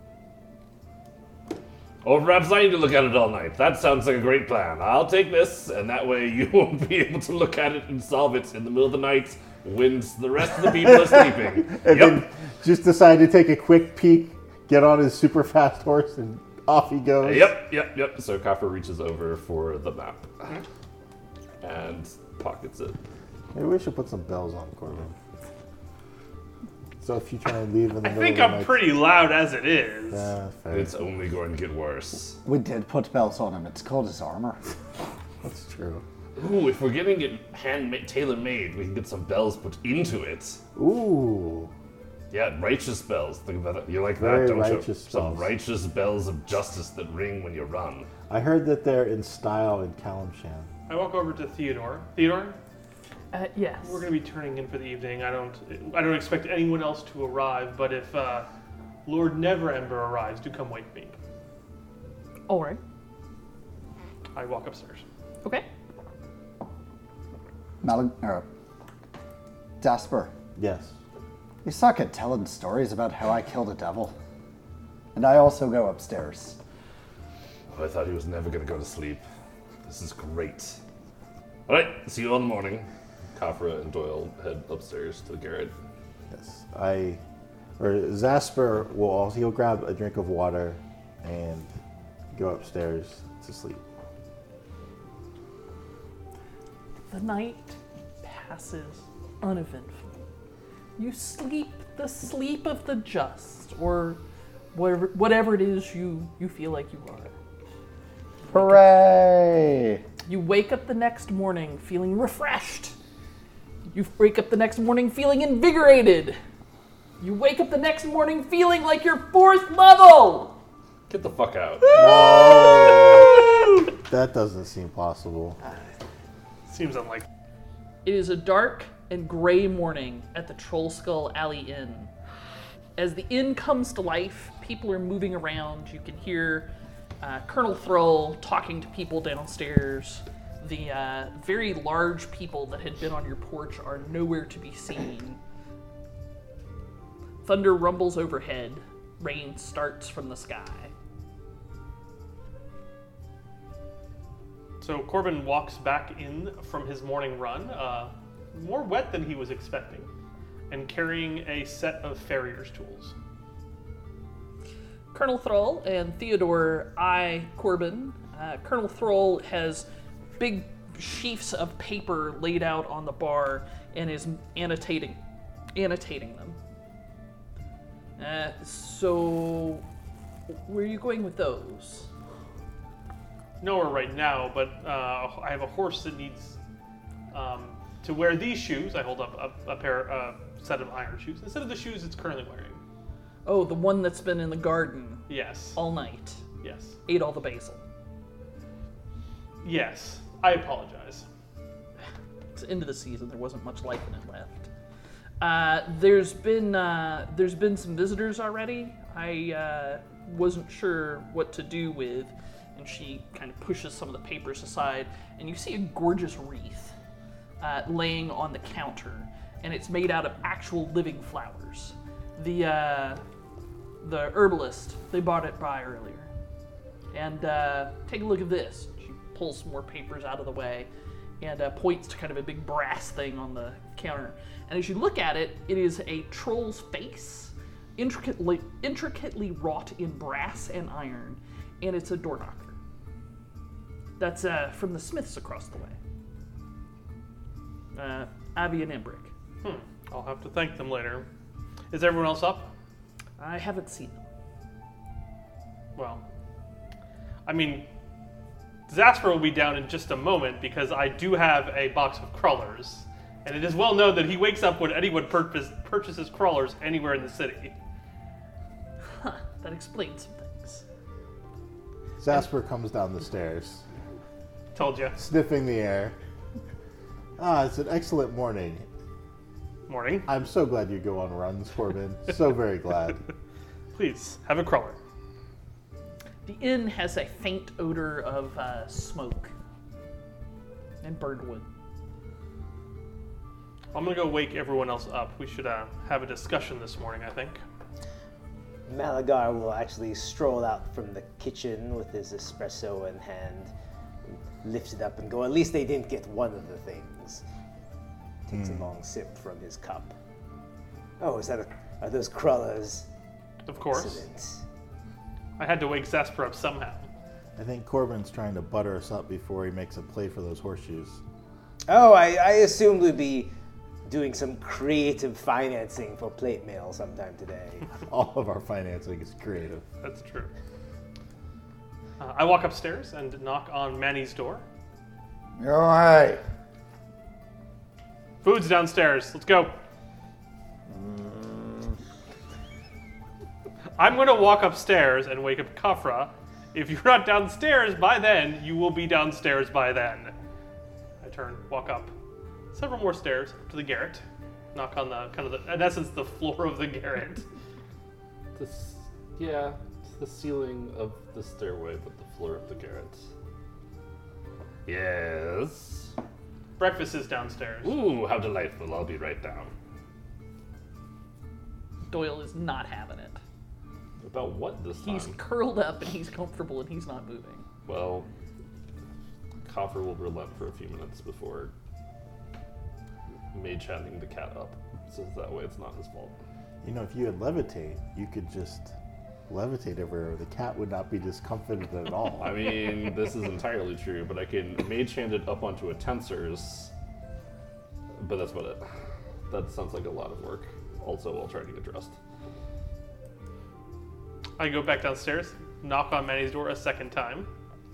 Or perhaps I need to look at it all night. That sounds like a great plan. I'll take this, and that way you won't be able to look at it and solve it in the middle of the night when the rest of the people are sleeping. And Yep. then just decide to take a quick peek, get on his super fast horse, and off he goes. Yep, yep, yep. So Kafra reaches over for the map and pockets it. Maybe we should put some bells on Corbin. So if you try and leave in the I middle think of the I'm night, pretty loud as it is. Yeah, fair. It's only going to get worse. We did put belts on him. It's called his armor. That's true. Ooh, if we're getting it hand tailor made, we can get some bells put into it. Ooh. Yeah, righteous bells. Think about it. You like Very that, don't you? righteous Some bells. righteous bells of justice that ring when you run. I heard that they're in style in Kalimshan. I walk over to Theodore. Theodore, Uh, yes. we're going to be turning in for the evening. I don't, I don't expect anyone else to arrive. But if uh, Lord Neverember arrives, do come wake me. All right. I walk upstairs. Okay. Mal- er, Jasper, Yes. you suck at telling stories about how I killed a devil. And I also go upstairs. Oh, I thought he was never going to go to sleep. This is great. All right, see you all in the morning. Kafra and Doyle head upstairs to the garret. Yes. I, or Zasper will also, he'll grab a drink of water and go upstairs to sleep. The night passes uneventfully. You sleep the sleep of the just, or whatever, whatever it is you, you feel like you are. Hooray! You wake up the next morning feeling refreshed. You wake up the next morning feeling invigorated. You wake up the next morning feeling like you're fourth level. Get the fuck out. That doesn't seem possible. Seems unlikely. It is a dark and gray morning at the Troll Skull Alley Inn. As the inn comes to life, people are moving around. You can hear uh, Colonel Thrall talking to people downstairs. The uh, very large people that had been on your porch are nowhere to be seen. Thunder rumbles overhead. Rain starts from the sky. So Corbin walks back in from his morning run, uh, more wet than he was expecting, and carrying a set of farrier's tools. Colonel Thrall and Theodore eye Corbin. Uh, Colonel Thrall has big sheafs of paper laid out on the bar and is annotating, annotating them. Uh, so, where are you going with those? Nowhere right now, but uh, I have a horse that needs um, to wear these shoes. I hold up a, a pair, a set of iron shoes instead of the shoes it's currently wearing. Oh, the one that's been in the garden Yes. all night. Yes. Ate all the basil. Yes. I apologize. It's the end of the season. There wasn't much life in it left. Uh, there's been uh, there's been some visitors already. I uh, wasn't sure what to do with, and she kind of pushes some of the papers aside, and you see a gorgeous wreath uh, laying on the counter, and it's made out of actual living flowers. The uh, the herbalist, they bought it by earlier, and uh, take a look at this. She pulls some more papers out of the way and uh, points to kind of a big brass thing on the counter. And as you look at it, it is a troll's face, intricately intricately wrought in brass and iron, and it's a door knocker. That's uh, from the Smiths across the way. Uh, Abby and Embrick. Hmm. I'll have to thank them later. Is everyone else up? I haven't seen them. Well, I mean, Zasper will be down in just a moment because I do have a box of crawlers. And it is well known that he wakes up when anyone purpose, purchases crawlers anywhere in the city. Huh, that explains some things. Zasper comes down the stairs, Told you. sniffing the air. Ah, it's an excellent morning. Morning. I'm so glad you go on runs, Corbin. So very glad. Please, have a crawler. The inn has a faint odor of uh, smoke and burned wood. I'm gonna go wake everyone else up. We should uh, have a discussion this morning, I think. Malagar will actually stroll out from the kitchen with his espresso in hand, lift it up and go, at least they didn't get one of the things. Takes a long sip from his cup. Oh, is that a, are those crawlers? Of course. Excellent. I had to wake Zasper up somehow. I think Corbin's trying to butter us up before he makes a play for those horseshoes. Oh, I, I assumed we'd be doing some creative financing for plate mail sometime today. All of our financing is creative. That's true. Uh, I walk upstairs and knock on Manny's door. You're right. Food's downstairs. Let's go. I'm going to walk upstairs and wake up Kafra. If you're not downstairs by then, you will be downstairs by then. I turn, walk up several more stairs up to the garret. Knock on the, kind of the, in essence, the floor of the garret. This, yeah, it's the ceiling of the stairway, but the floor of the garret. Yes. Breakfast is downstairs. Ooh, how delightful. I'll be right down. Doyle is not having it. About what this time? He's curled up and he's comfortable and he's not moving. Well, Coffer will relent for a few minutes before mage handing the cat up. So that way it's not his fault. You know, if you had levitate, you could just levitate everywhere. The cat would not be discomfited at all. I mean, this is entirely true, but I can mage hand it up onto a tensor's, but that's about it. That sounds like a lot of work. Also, while trying to get dressed. I go back downstairs, knock on Manny's door a second time.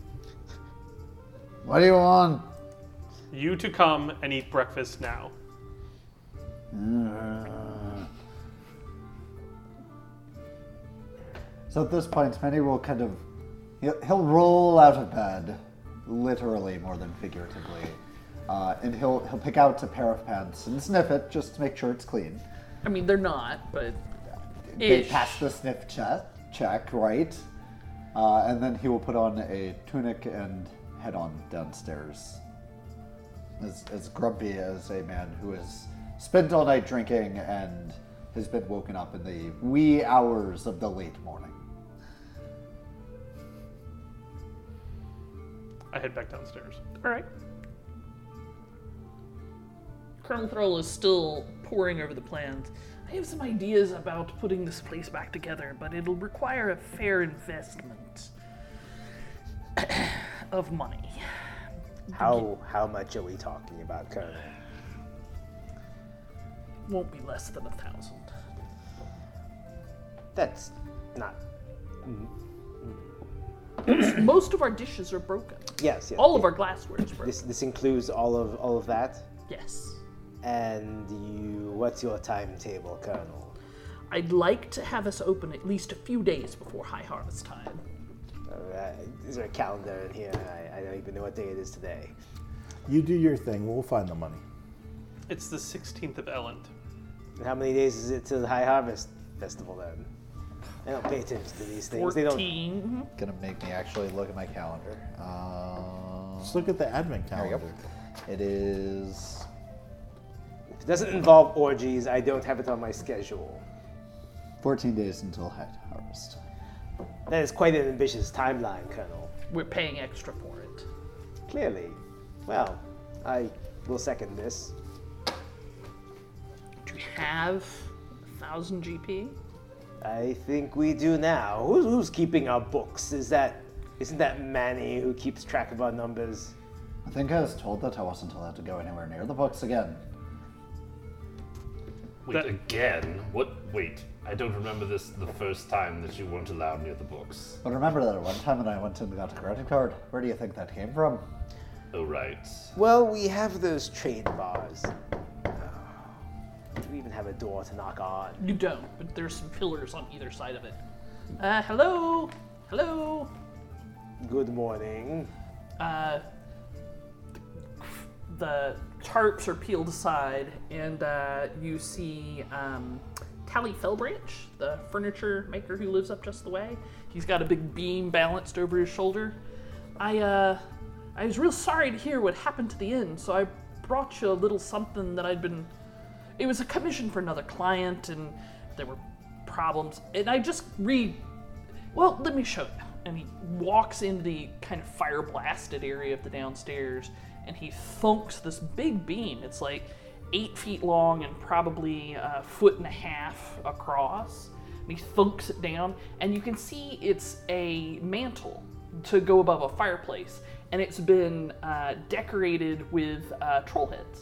What do you want? You to come and eat breakfast now. Uh, So at this point, Manny will kind of, he'll, he'll roll out of bed, literally more than figuratively, uh, and he'll he'll pick out a pair of pants and sniff it just to make sure it's clean. I mean, they're not, but They ish. pass the sniff check, check right? Uh, and then he will put on a tunic and head on downstairs. As, as grumpy as a man who has spent all night drinking and has been woken up in the wee hours of the late morning. I head back downstairs. All right. Colonel Thrall is still poring over the plans. I have some ideas about putting this place back together, but it'll require a fair investment of money. How how much are we talking about, Colonel? Won't be less than a thousand. That's not. Most of our dishes are broken. Yes, yes. All of our glassware is broken. This this includes all of all of that. Yes. And you, what's your timetable, Colonel? I'd like to have us open at least a few days before high harvest time. Uh, is there a calendar in here? I, I don't even know what day it is today. You do your thing. We'll find the money. It's the sixteenth of Elend. And how many days is it to the High Harvest Festival then? I don't pay attention to these things. They don't. Fourteen. Gonna make me actually look at my calendar. Um, Let's look at the advent there we go. calendar. It is If it doesn't involve orgies, I don't have it on my schedule. fourteen days until high harvest. That is quite an ambitious timeline, Colonel. We're paying extra for it. Clearly. Well, I will second this. Do we have a thousand G P? I think we do now. Who's, who's keeping our books? Is that isn't that Manny who keeps track of our numbers? I think I was told that I wasn't allowed to go anywhere near the books again. Wait, That- again? What? Wait, I don't remember this the first time that you weren't allowed near the books. But remember that one time when I went and got a credit card? Where do you think that came from? Oh, right. Well, we have those trade bars. Oh, do we even have a door to knock on? You don't, but there's some pillars on either side of it. Uh, hello? Hello? Good morning. Uh, the tarps are peeled aside, and uh, you see um, Tally Fellbranch, the furniture maker who lives up just the way. He's got a big beam balanced over his shoulder. I, uh, I was real sorry to hear what happened to the inn, so I brought you a little something that I'd been... It was a commission for another client, and there were problems, and I just re... Well, let me show you. And he walks into the kind of fire-blasted area of the downstairs, and he thunks this big beam. It's like eight feet long and probably a foot and a half across. And he thunks it down, and you can see it's a mantle to go above a fireplace, and it's been uh, decorated with uh, troll heads.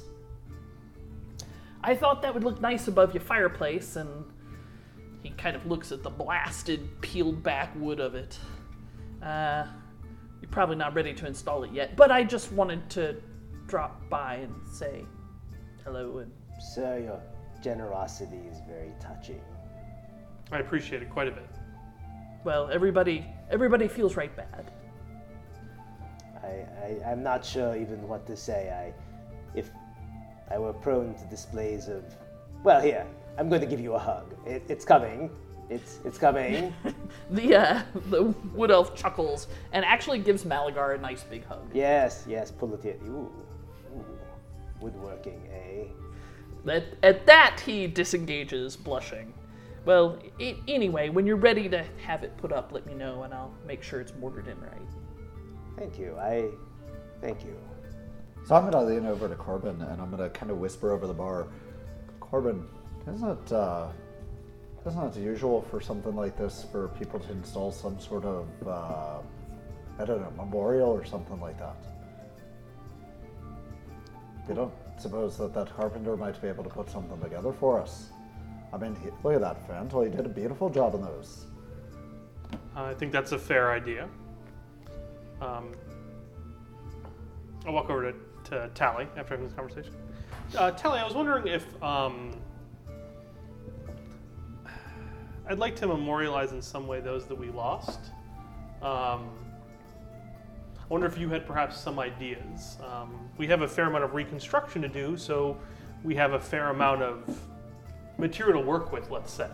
I thought that would look nice above your fireplace, and he kind of looks at the blasted, peeled back wood of it. Uh, you're probably not ready to install it yet, but I just wanted to drop by and say hello. And Sir, your generosity is very touching. I appreciate it quite a bit. well, everybody, everybody feels right bad. I, I, I'm not sure even what to say. I, if I were prone to displays of, well, here, I'm going to give you a hug. It, it's coming. It's it's coming. The uh, the wood elf chuckles and actually gives Malagar a nice big hug. Yes, yes, pull it here. Ooh, ooh, woodworking, eh? At, at that, he disengages, blushing. Well, I- anyway, when you're ready to have it put up, let me know, and I'll make sure it's mortared in right. Thank you. I, thank you. So I'm gonna lean over to Corbin and I'm gonna kind of whisper over the bar. Corbin, isn't it, uh, isn't it usual for something like this for people to install some sort of, uh, I don't know, memorial or something like that? You don't suppose that that carpenter might be able to put something together for us? I mean, he, look at that, Fantle. He did a beautiful job on those. Uh, I think that's a fair idea. Um, I'll walk over to, to Tally after having this conversation. Uh, Tally, I was wondering if um, I'd like to memorialize in some way those that we lost. Um, I wonder if you had perhaps some ideas. Um, we have a fair amount of reconstruction to do, so we have a fair amount of material to work with, let's say.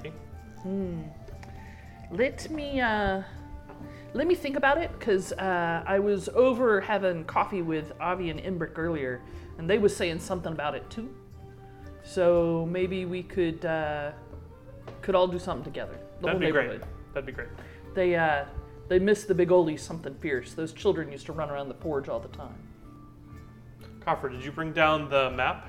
Let me uh, let me think about it, because uh, I was over having coffee with Avi and Imbrick earlier, and they was saying something about it too. So maybe we could uh, could all do something together. The That'd whole be great. neighborhood. That'd be great. They uh, they miss the big oldie something fierce. Those children used to run around the forge all the time. Coffer, did you bring down the map?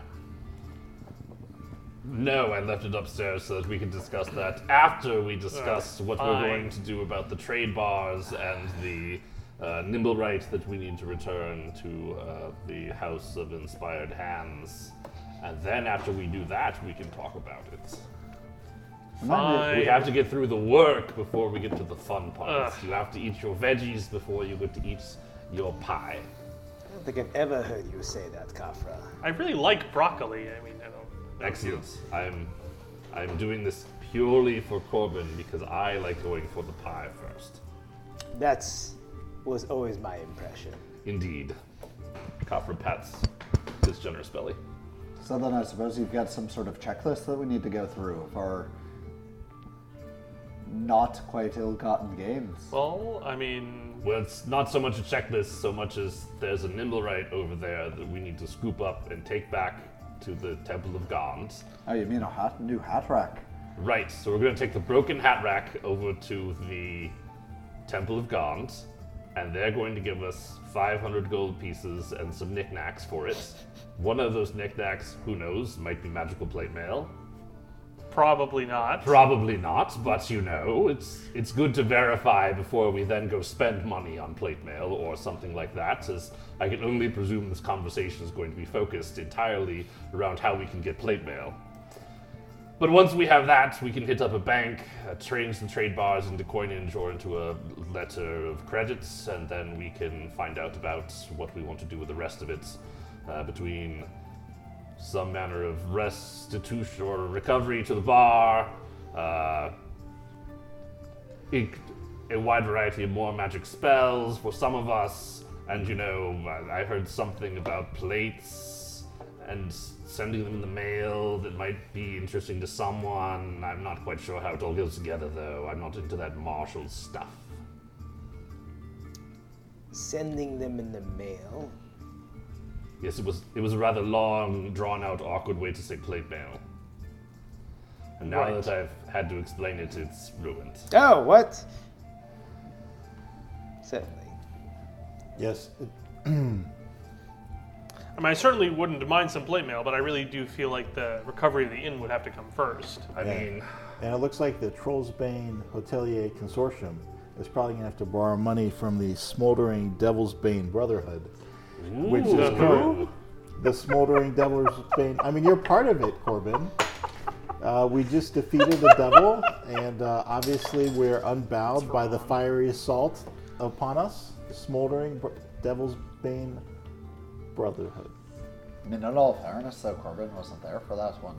No, I left it upstairs so that we could discuss that after we discuss Uh, what we're fine. going to do about the trade bars and the uh, Nimblewright that we need to return to uh, the House of Inspired Hands. And then after we do that, we can talk about it. Fine. We have to get through the work before we get to the fun parts. Ugh. You have to eat your veggies before you get to eat your pie. I don't think I've ever heard you say that, Kafra. I really like broccoli. I mean, I don't. Excellent. I'm I'm doing this purely for Corbin because I like going for the pie first. That's was always my impression. Indeed. Copper pats his generous belly. So then I suppose you've got some sort of checklist that we need to go through of our not quite ill-gotten gains. Well, I mean, Well, it's not so much a checklist so much as there's a Nimblewright over there that we need to scoop up and take back to the Temple of Gond. Oh, you mean a hat, new hat rack? Right, so we're going to take the broken hat rack over to the Temple of Gond, and they're going to give us five hundred gold pieces and some knickknacks for it. One of those knickknacks, who knows, might be magical plate mail. probably not. Probably not, but you know, it's it's good to verify before we then go spend money on plate mail or something like that, as I can only presume this conversation is going to be focused entirely around how we can get plate mail. But once we have that, we can hit up a bank, uh, change the trade bars into coinage or into a letter of credits, and then we can find out about what we want to do with the rest of it uh, between some manner of restitution or recovery to the bar, uh, it, a wide variety of more magic spells for some of us, and you know, I, I heard something about plates and sending them in the mail that might be interesting to someone. I'm not quite sure how it all goes together, though. I'm not into that martial stuff. Sending them in the mail? Yes, it was it was a rather long, drawn-out, awkward way to say plate mail. And now Right. that I've had to explain it, it's ruined. Oh, what? Certainly. Yes. I mean, I certainly wouldn't mind some plate mail, but I really do feel like the recovery of the inn would have to come first. I Yeah. mean, And it looks like the Trollsbane Hotelier Consortium is probably going to have to borrow money from the Smoldering Devil's Bane Brotherhood. Which is ooh. current. The Smoldering Devil's Bane. I mean, you're part of it, Corbin. Uh, we just defeated the devil, and uh, obviously we're unbound by the fiery assault upon us. The Smoldering Br- Devil's Bane Brotherhood. I mean, in all fairness, though, Corbin wasn't there for that one.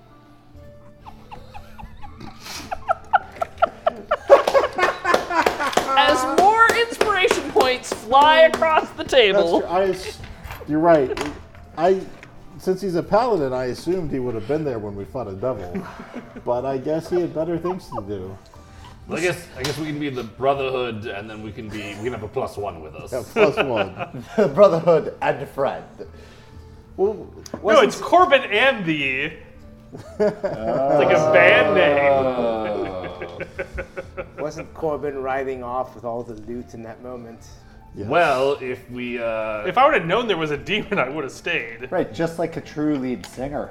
As more inspiration points fly across the That's table. true. I, as- you're right. I, since he's a paladin, I assumed he would have been there when we fought a devil, but I guess he had better things to do. I guess I guess we can be the Brotherhood, and then we can be we can have a plus one with us. Yeah, plus one. Brotherhood and friend. Well, No, it's Corbin and the. It's like a band name. Wasn't Corbin riding off with all the loot in that moment? yes. Well, if we uh, If I would have known there was a demon, I would have stayed. Right, just like a true lead singer.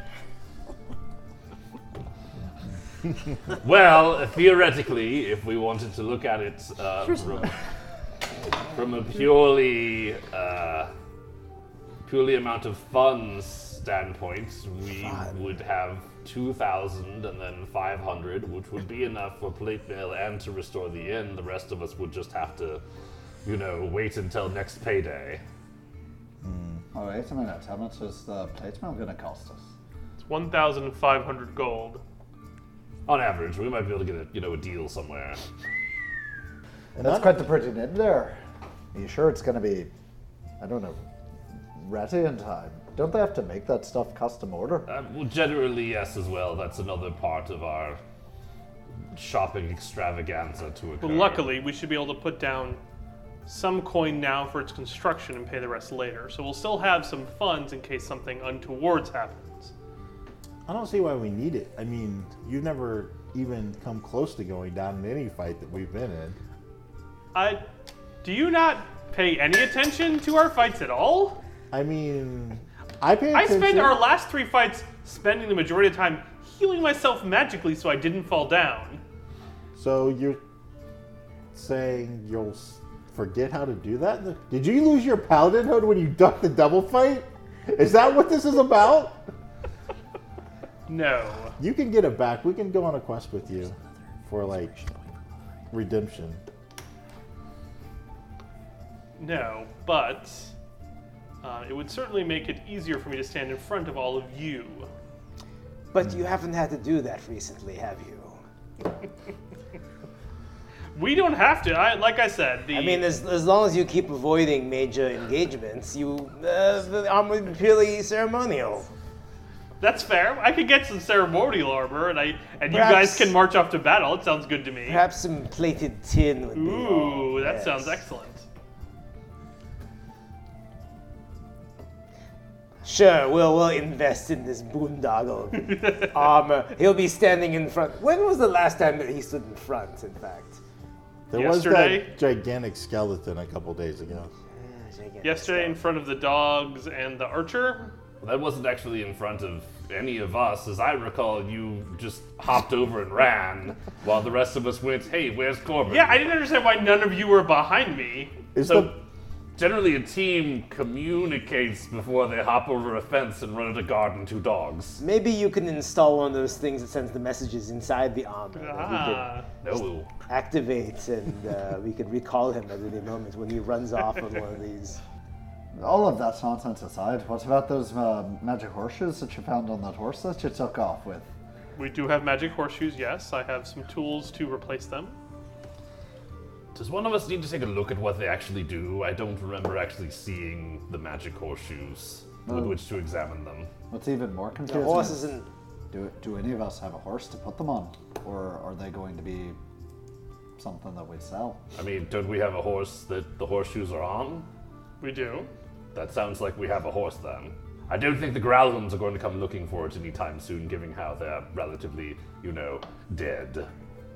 well, theoretically, if we wanted to look at it uh, from, from a purely uh, purely amount of funds standpoint, we would have two thousand and then five hundred, which would be enough for plate mail and to restore the inn. The rest of us would just have to, you know, wait until next payday. Oh, wait a minute. How much is the plate mail going to cost us? It's one thousand five hundred gold. On average, we might be able to get a, you know, a deal somewhere. And That's that- quite the pretty nib there. Are you sure it's going to be, I don't know, ready in time? Don't they have to make that stuff custom order? Uh, well, generally, yes, as well. That's another part of our shopping extravaganza to occur. But luckily, we should be able to put down some coin now for its construction and pay the rest later. So we'll still have some funds in case something untowards happens. I don't see why we need it. I mean, you've never even come close to going down in any fight that we've been in. I, do you not pay any attention to our fights at all? I mean, I pay I attention. spent our last three fights spending the majority of the time healing myself magically so I didn't fall down. So you're saying you'll s- forget how to do that? Did you lose your paladinhood when you ducked the devil fight? Is that what this is about? No. You can get it back. We can go on a quest with you for like redemption. No, but uh, it would certainly make it easier for me to stand in front of all of you. But you haven't had to do that recently, have you? We don't have to. I, like I said, the I mean, as, as long as you keep avoiding major engagements, you uh, the armor would be purely ceremonial. that's fair. I could get some ceremonial armor, and I and you Perhaps- guys can march off to battle. It sounds good to me. Perhaps some plated tin would be. Ooh, that yes. sounds excellent. Sure, we'll we'll invest in this boondoggle armor. He'll be standing in front. When was the last time that he stood in front? In fact, There Yesterday? was that gigantic skeleton a couple days ago. Yesterday, in front of the dogs and the archer. That wasn't actually in front of any of us. As I recall, you just hopped over and ran, while the rest of us went, hey, where's Corbin? Yeah, I didn't understand why none of you were behind me. Is so the Generally, a team communicates before they hop over a fence and run into guard and two dogs. Maybe you can install one of those things that sends the messages inside the armor. that we Ah, No. could activate, and uh, we could recall him at any moment when he runs off on one of these. All of that nonsense aside, what about those uh, magic horseshoes that you found on that horse that you took off with? we do have magic horseshoes, yes. I have some tools to replace them. Does one of us need to take a look at what they actually do? I don't remember actually seeing the magic horseshoes with No. which to examine them. What's even more The confusing horse is, isn't. do, do any of us have a horse to put them on? Or are they going to be something that we sell? I mean, don't we have a horse that the horseshoes are on? We do. That sounds like we have a horse then. I don't think the Growlins are going to come looking for it anytime soon, given how they're relatively, you know, dead.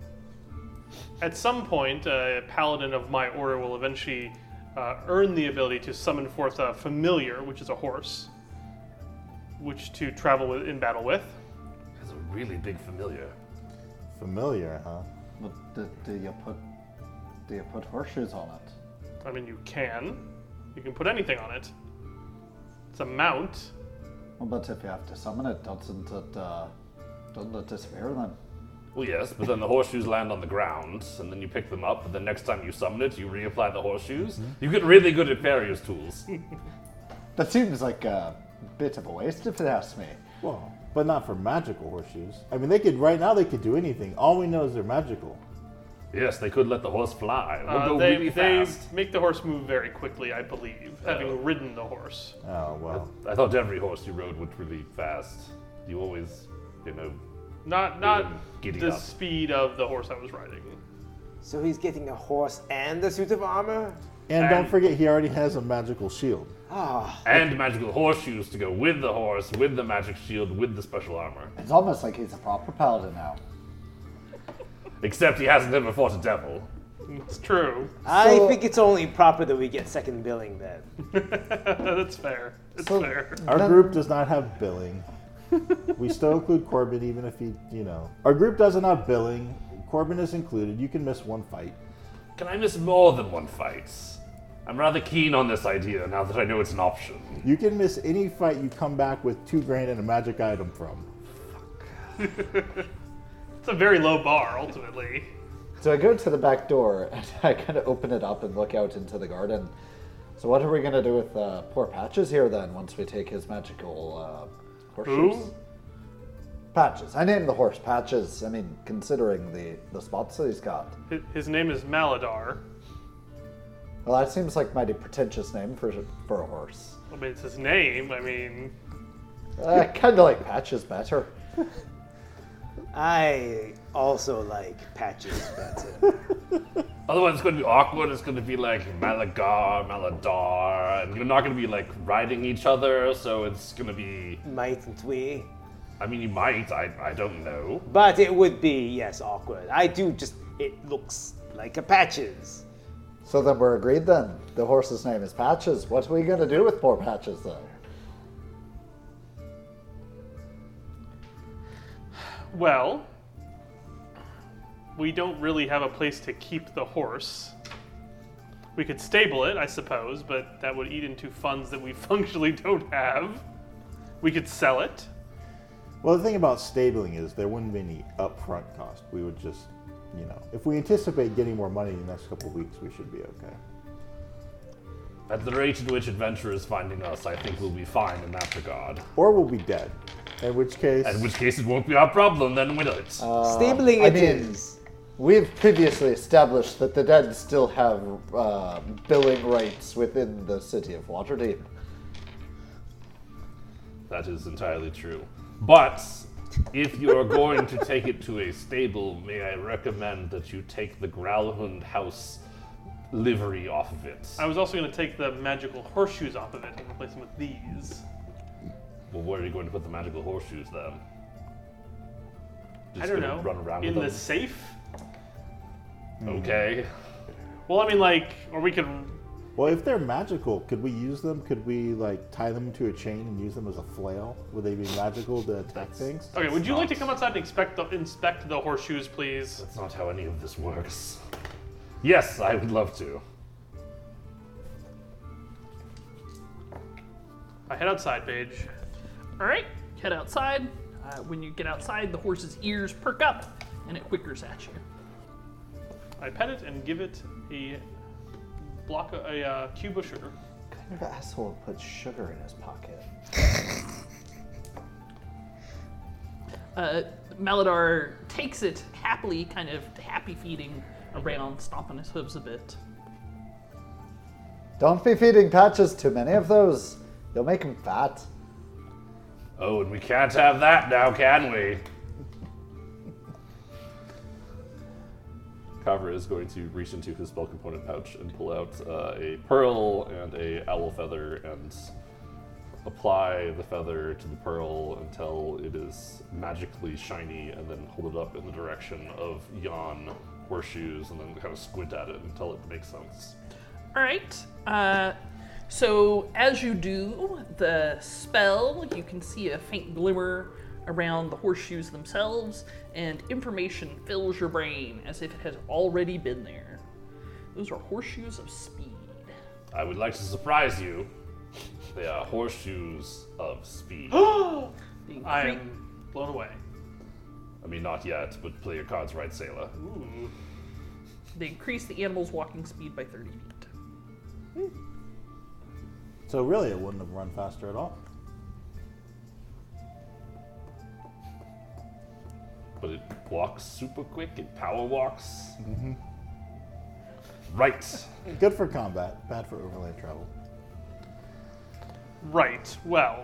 At some point, a paladin of my order will eventually uh, earn the ability to summon forth a familiar, which is a horse, which to travel with, in battle with. It's a really big familiar. Familiar, huh? But do, do you put do you put horseshoes on it? I mean, you can. You can put anything on it. It's a mount. Well, but if you have to summon it, doesn't it uh, doesn't it disappear then? Well, yes, but then the horseshoes land on the ground, and then you pick them up, and the next time you summon it, you reapply the horseshoes. You get really good at Farrier's tools. That seems like a bit of a waste if you ask me. Well, but not for magical horseshoes. I mean, they could, right now, they could do anything. All we know is they're magical. Yes, they could let the horse fly. We'll Uh, go they, really they fast. make the horse move very quickly, I believe, Oh. having ridden the horse. Oh, well. I thought every horse you rode went really fast. You always, you know, Not not Giddy the up. speed of the horse I was riding. So he's getting a horse and a suit of armor? And don't And- forget, he already has a magical shield. Ah, and magical horseshoes to go with the horse, with the magic shield, with the special armor. It's almost like he's a proper paladin now. Except he hasn't ever fought a devil. It's true. I So- think it's only proper that we get second billing then. That's fair. It's So- fair. Our Then- group does not have billing. We still include Corbin, even if he, you know. Our group doesn't have billing. Corbin is included. You can miss one fight. Can I miss more than one fight? I'm rather keen on this idea now that I know it's an option. You can miss any fight you come back with two grand and a magic item from. It's a very low bar, ultimately. So I go to the back door and I kind of open it up and look out into the garden. So what are we gonna do with uh, poor Patches here then? Once we take his magical uh, horseshoes? Who? Patches. I named the horse Patches. I mean, considering the the spots that he's got. His, his name is Maladar. Well, that seems like mighty pretentious name for for a horse. I mean, it's his name. I mean, I kind of like Patches better. I also like Patches better. Otherwise, it's going to be awkward. It's going to be like Malagar, Maladar, and you're not going to be like riding each other. So it's going to be. Mightn't we? I mean, you might. I I don't know. But it would be, yes, awkward. I do just, it looks like a Patches. So then we're agreed then. The horse's name is Patches. What are we gonna do with poor Patches then? well, we don't really have a place to keep the horse. We could stable it, I suppose, but that would eat into funds that we functionally don't have. We could sell it. Well, the thing about stabling is there wouldn't be any upfront cost. We would just, you know, if we anticipate getting more money in the next couple of weeks, we should be okay. At the rate at which adventurers finding us, I think we'll be fine in that regard. Or we'll be dead. In which case, In which case, it won't be our problem then, will it? Stabling I it mean- is. We've previously established that the dead still have uh, billing rights within the city of Waterdeep. That is entirely true. But if you are going to take it to a stable, may I recommend that you take the Growlhund House livery off of it. I was also going to take the magical horseshoes off of it and replace them with these. Well, where are you going to put the magical horseshoes then? Just I don't gonna know. Run around In with the them? safe? Okay. Well, I mean, like, or we could. well, if they're magical, could we use them? Could we like tie them to a chain and use them as a flail? Would they be magical to attack things? Okay, would you not- like to come outside and inspect the, inspect the horseshoes, please? That's not how any of this works. Yes, I would love to. I head outside, Paige. All right, head outside. Uh, when you get outside, the horse's ears perk up, and it quickers at you. I pet it and give it a block, of, a uh, cube of sugar. What kind of asshole puts sugar in his pocket? Uh, Maladar takes it happily, kind of happy feeding around, stomping his hooves a bit. Don't be feeding Patches too many of those. You'll make him fat. Oh, and we can't have that now, can we? Kavra is going to reach into his spell component pouch and pull out uh, a pearl and a owl feather and apply the feather to the pearl until it is magically shiny, and then hold it up in the direction of Yon Horseshoes, and then kind of squint at it until it makes sense. All right. Uh, so as you do the spell, you can see a faint glimmer around the horseshoes themselves, and information fills your brain as if it has already been there. Those are horseshoes of speed. I would like to surprise you. They are horseshoes of speed. I Incre- am blown away. I mean, not yet, but play your cards right, sailor. Ooh. They increase the animal's walking speed by thirty feet. So really, it wouldn't have run faster at all. But it walks super quick, it power walks. Mm-hmm. Right. Good for combat, bad for overland travel. Right, well.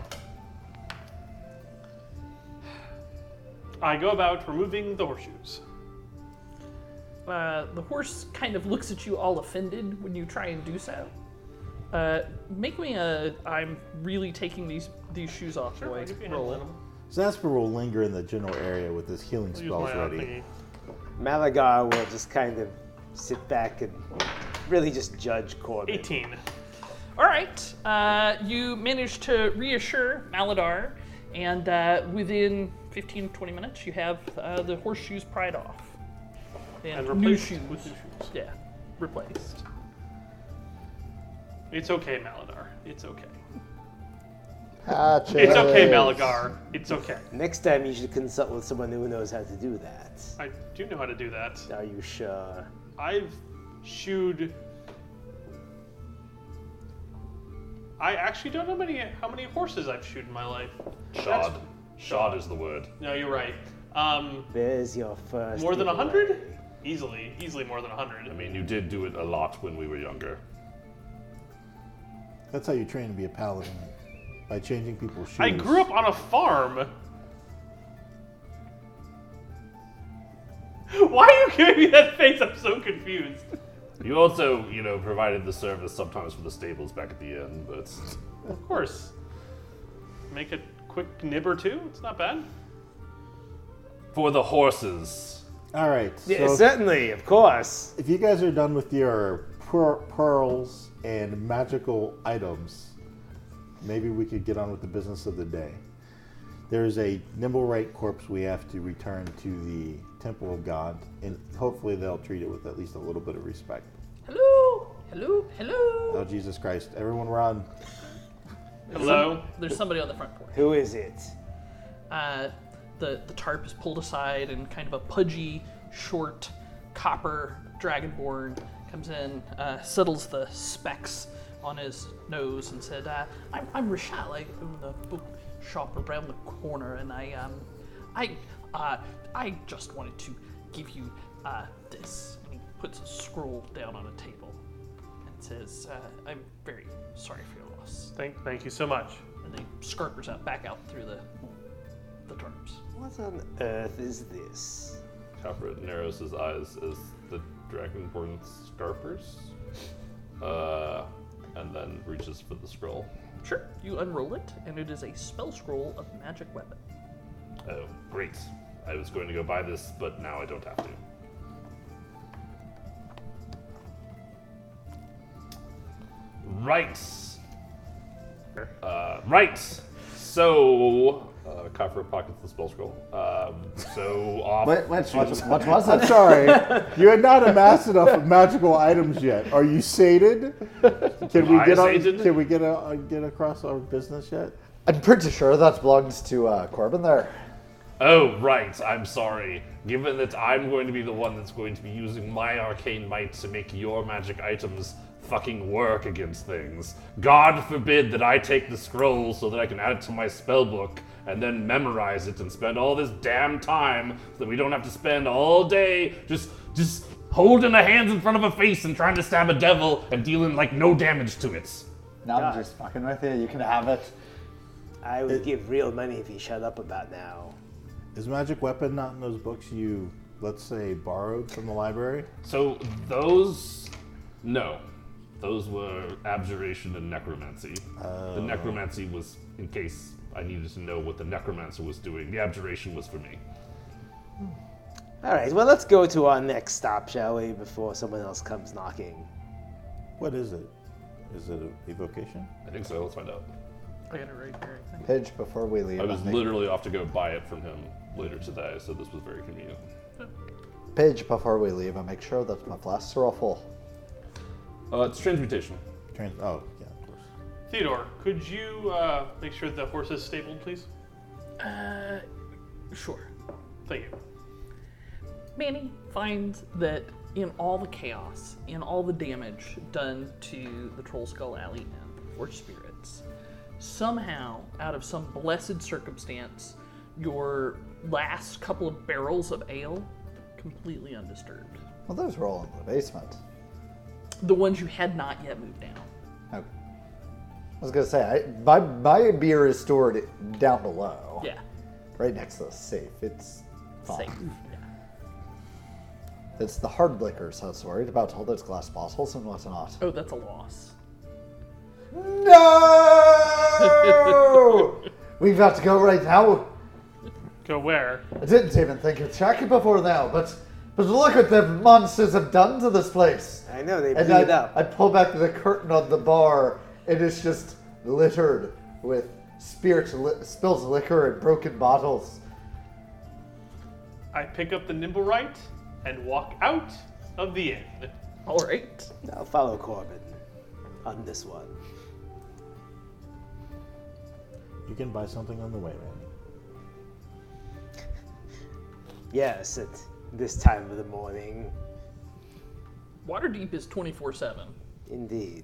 I go about removing the horseshoes. Uh, the horse kind of looks at you all offended when you try and do so. Uh, make me a I'm really taking these these shoes off Sure, boy I'll give you a roll. hand on them. Zasper will linger in the general area with his healing I'll use spells my, uh, ready. thingy. Malagar will just kind of sit back and really just judge Corbin. eighteen. All right, uh, you manage to reassure Maladar, and uh, within fifteen, twenty minutes, you have uh, the horseshoes pried off. And new replaced shoes. with new shoes. Yeah, replaced. It's okay, Maladar. It's okay. Patches. It's okay, Malagar. It's okay. Next time you should consult with someone who knows how to do that. I do know how to do that. Are you sure? I've shoed. I actually don't know many how many horses I've shoed in my life. Shod. That's- Shod is the word. No, you're right. Um, There's your first. more than a giveaway. hundred? Easily, easily more than a hundred. I mean, you did do it a lot when we were younger. That's how you train to be a paladin, by changing people's shoes. I grew up on a farm. Why are you giving me that face? I'm so confused. You also, you know, provided the service sometimes for the stables back at the inn, but Of course. Make a quick nib or two. It's not bad. for the horses. All right. Yeah, so certainly, of course. if you guys are done with your per- pearls and magical items, maybe we could get on with the business of the day. There's a Nimblewright corpse we have to return to the Temple of God, and hopefully they'll treat it with at least a little bit of respect. Hello, hello, hello. Oh, Jesus Christ. Everyone run. Hello? There's somebody on the front porch. Who is it? Uh, the the tarp is pulled aside, and kind of a pudgy, short, copper dragonborn comes in, uh, settles the specs on his nose, and said, uh, "I'm I'm Rashal. I own the book shop around the corner, and I um, I uh, I just wanted to give you uh, this." And he puts a scroll down on a table and says, uh, "I'm very sorry for your loss." Thank, thank you so much. And he scarpers out back out through the the tarps. What on earth is this? Capra narrows his eyes as the dragonborn scarpers, uh, and then reaches for the scroll. Sure, you unroll it, and it is a spell scroll of magic weapon. Oh, great. I was going to go buy this, but now I don't have to. Right. Uh, right. So, Uh, Kafra pockets the spell scroll. Um, so off. Wait, which, what, what was I'm it? sorry, you had not amassed enough magical items yet. Are you sated? Can we Am I get on, sated? Can we get a, get across our business yet? I'm pretty sure that belongs to uh, Corbin there. Oh, right. I'm sorry. Given that I'm going to be the one that's going to be using my arcane might to make your magic items fucking work against things, God forbid that I take the scroll so that I can add it to my spell book and then memorize it and spend all this damn time so that we don't have to spend all day just just holding the hands in front of a face and trying to stab a devil and dealing like no damage to it. No, I'm just fucking with you. You can have it. I would give real money if you shut up about now. Is magic weapon not in those books you, let's say, borrowed from the library? So those, no. Those were abjuration and necromancy. The necromancy was in case I needed to know what the necromancer was doing. The abjuration was for me. All right, well, let's go to our next stop, shall we, before someone else comes knocking. What is it? Is it an evocation? I think so. Let's find out. I got it right here, I think. Pidge, before we leave. I was think- literally off to go buy it from him later today, so this was very convenient. Pidge, before we leave, and make sure that my flasks are all full. Uh, it's transmutation. Trans- oh, yeah, of course. Theodore, could you uh, make sure the horse is stabled, please? Uh, sure. Thank you. Manny finds that in all the chaos, in all the damage done to the Troll Skull Alley Inn for spirits, somehow, out of some blessed circumstance, your last couple of barrels of ale completely undisturbed. Well, those were all in the basement. The ones you had not yet moved down. Okay. I was gonna say, I, my my beer is stored down below. Yeah, Right next to the safe. It's fine. safe. Yeah. It's the hard liquors I was worried about, all those glass bottles and whatnot. Oh, that's a loss. No! We've got to go right now. Go where? I didn't even think of checking before now, but but look what the monsters have done to this place. I know, they And bleed I, up. I pull back the curtain on the bar. It is just littered with spirit, li- spilled liquor and broken bottles. I pick up the Nimblewright and walk out of the inn. All right. I'll follow Corbin on this one. You can buy something on the way, man. Yes, at this time of the morning, Waterdeep is twenty-four seven. indeed.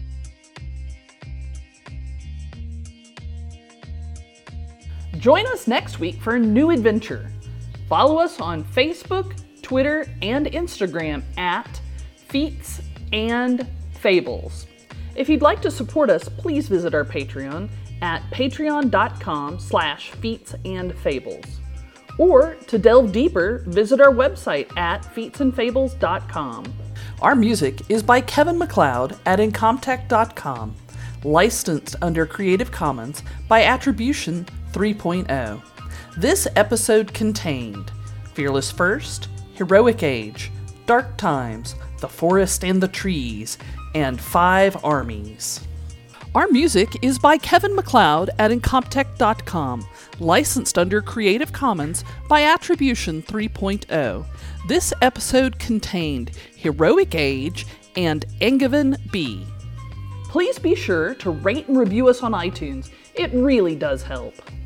Join us next week for a new adventure. Follow us on Facebook, Twitter, and Instagram at Feats and Fables. If you'd like to support us, please visit our Patreon at patreon.com slash feats and fables. Or to delve deeper, visit our website at feats and fables dot com. Our music is by Kevin MacLeod at Incomtech dot com, licensed under Creative Commons by Attribution three point oh. This episode contained Fearless First, Heroic Age, Dark Times, The Forest and the Trees, and Five Armies. Our music is by Kevin MacLeod at Incomtech dot com, licensed under Creative Commons by Attribution three point oh. This episode contained Heroic Age and Engavan B. Please be sure to rate and review us on iTunes. It really does help.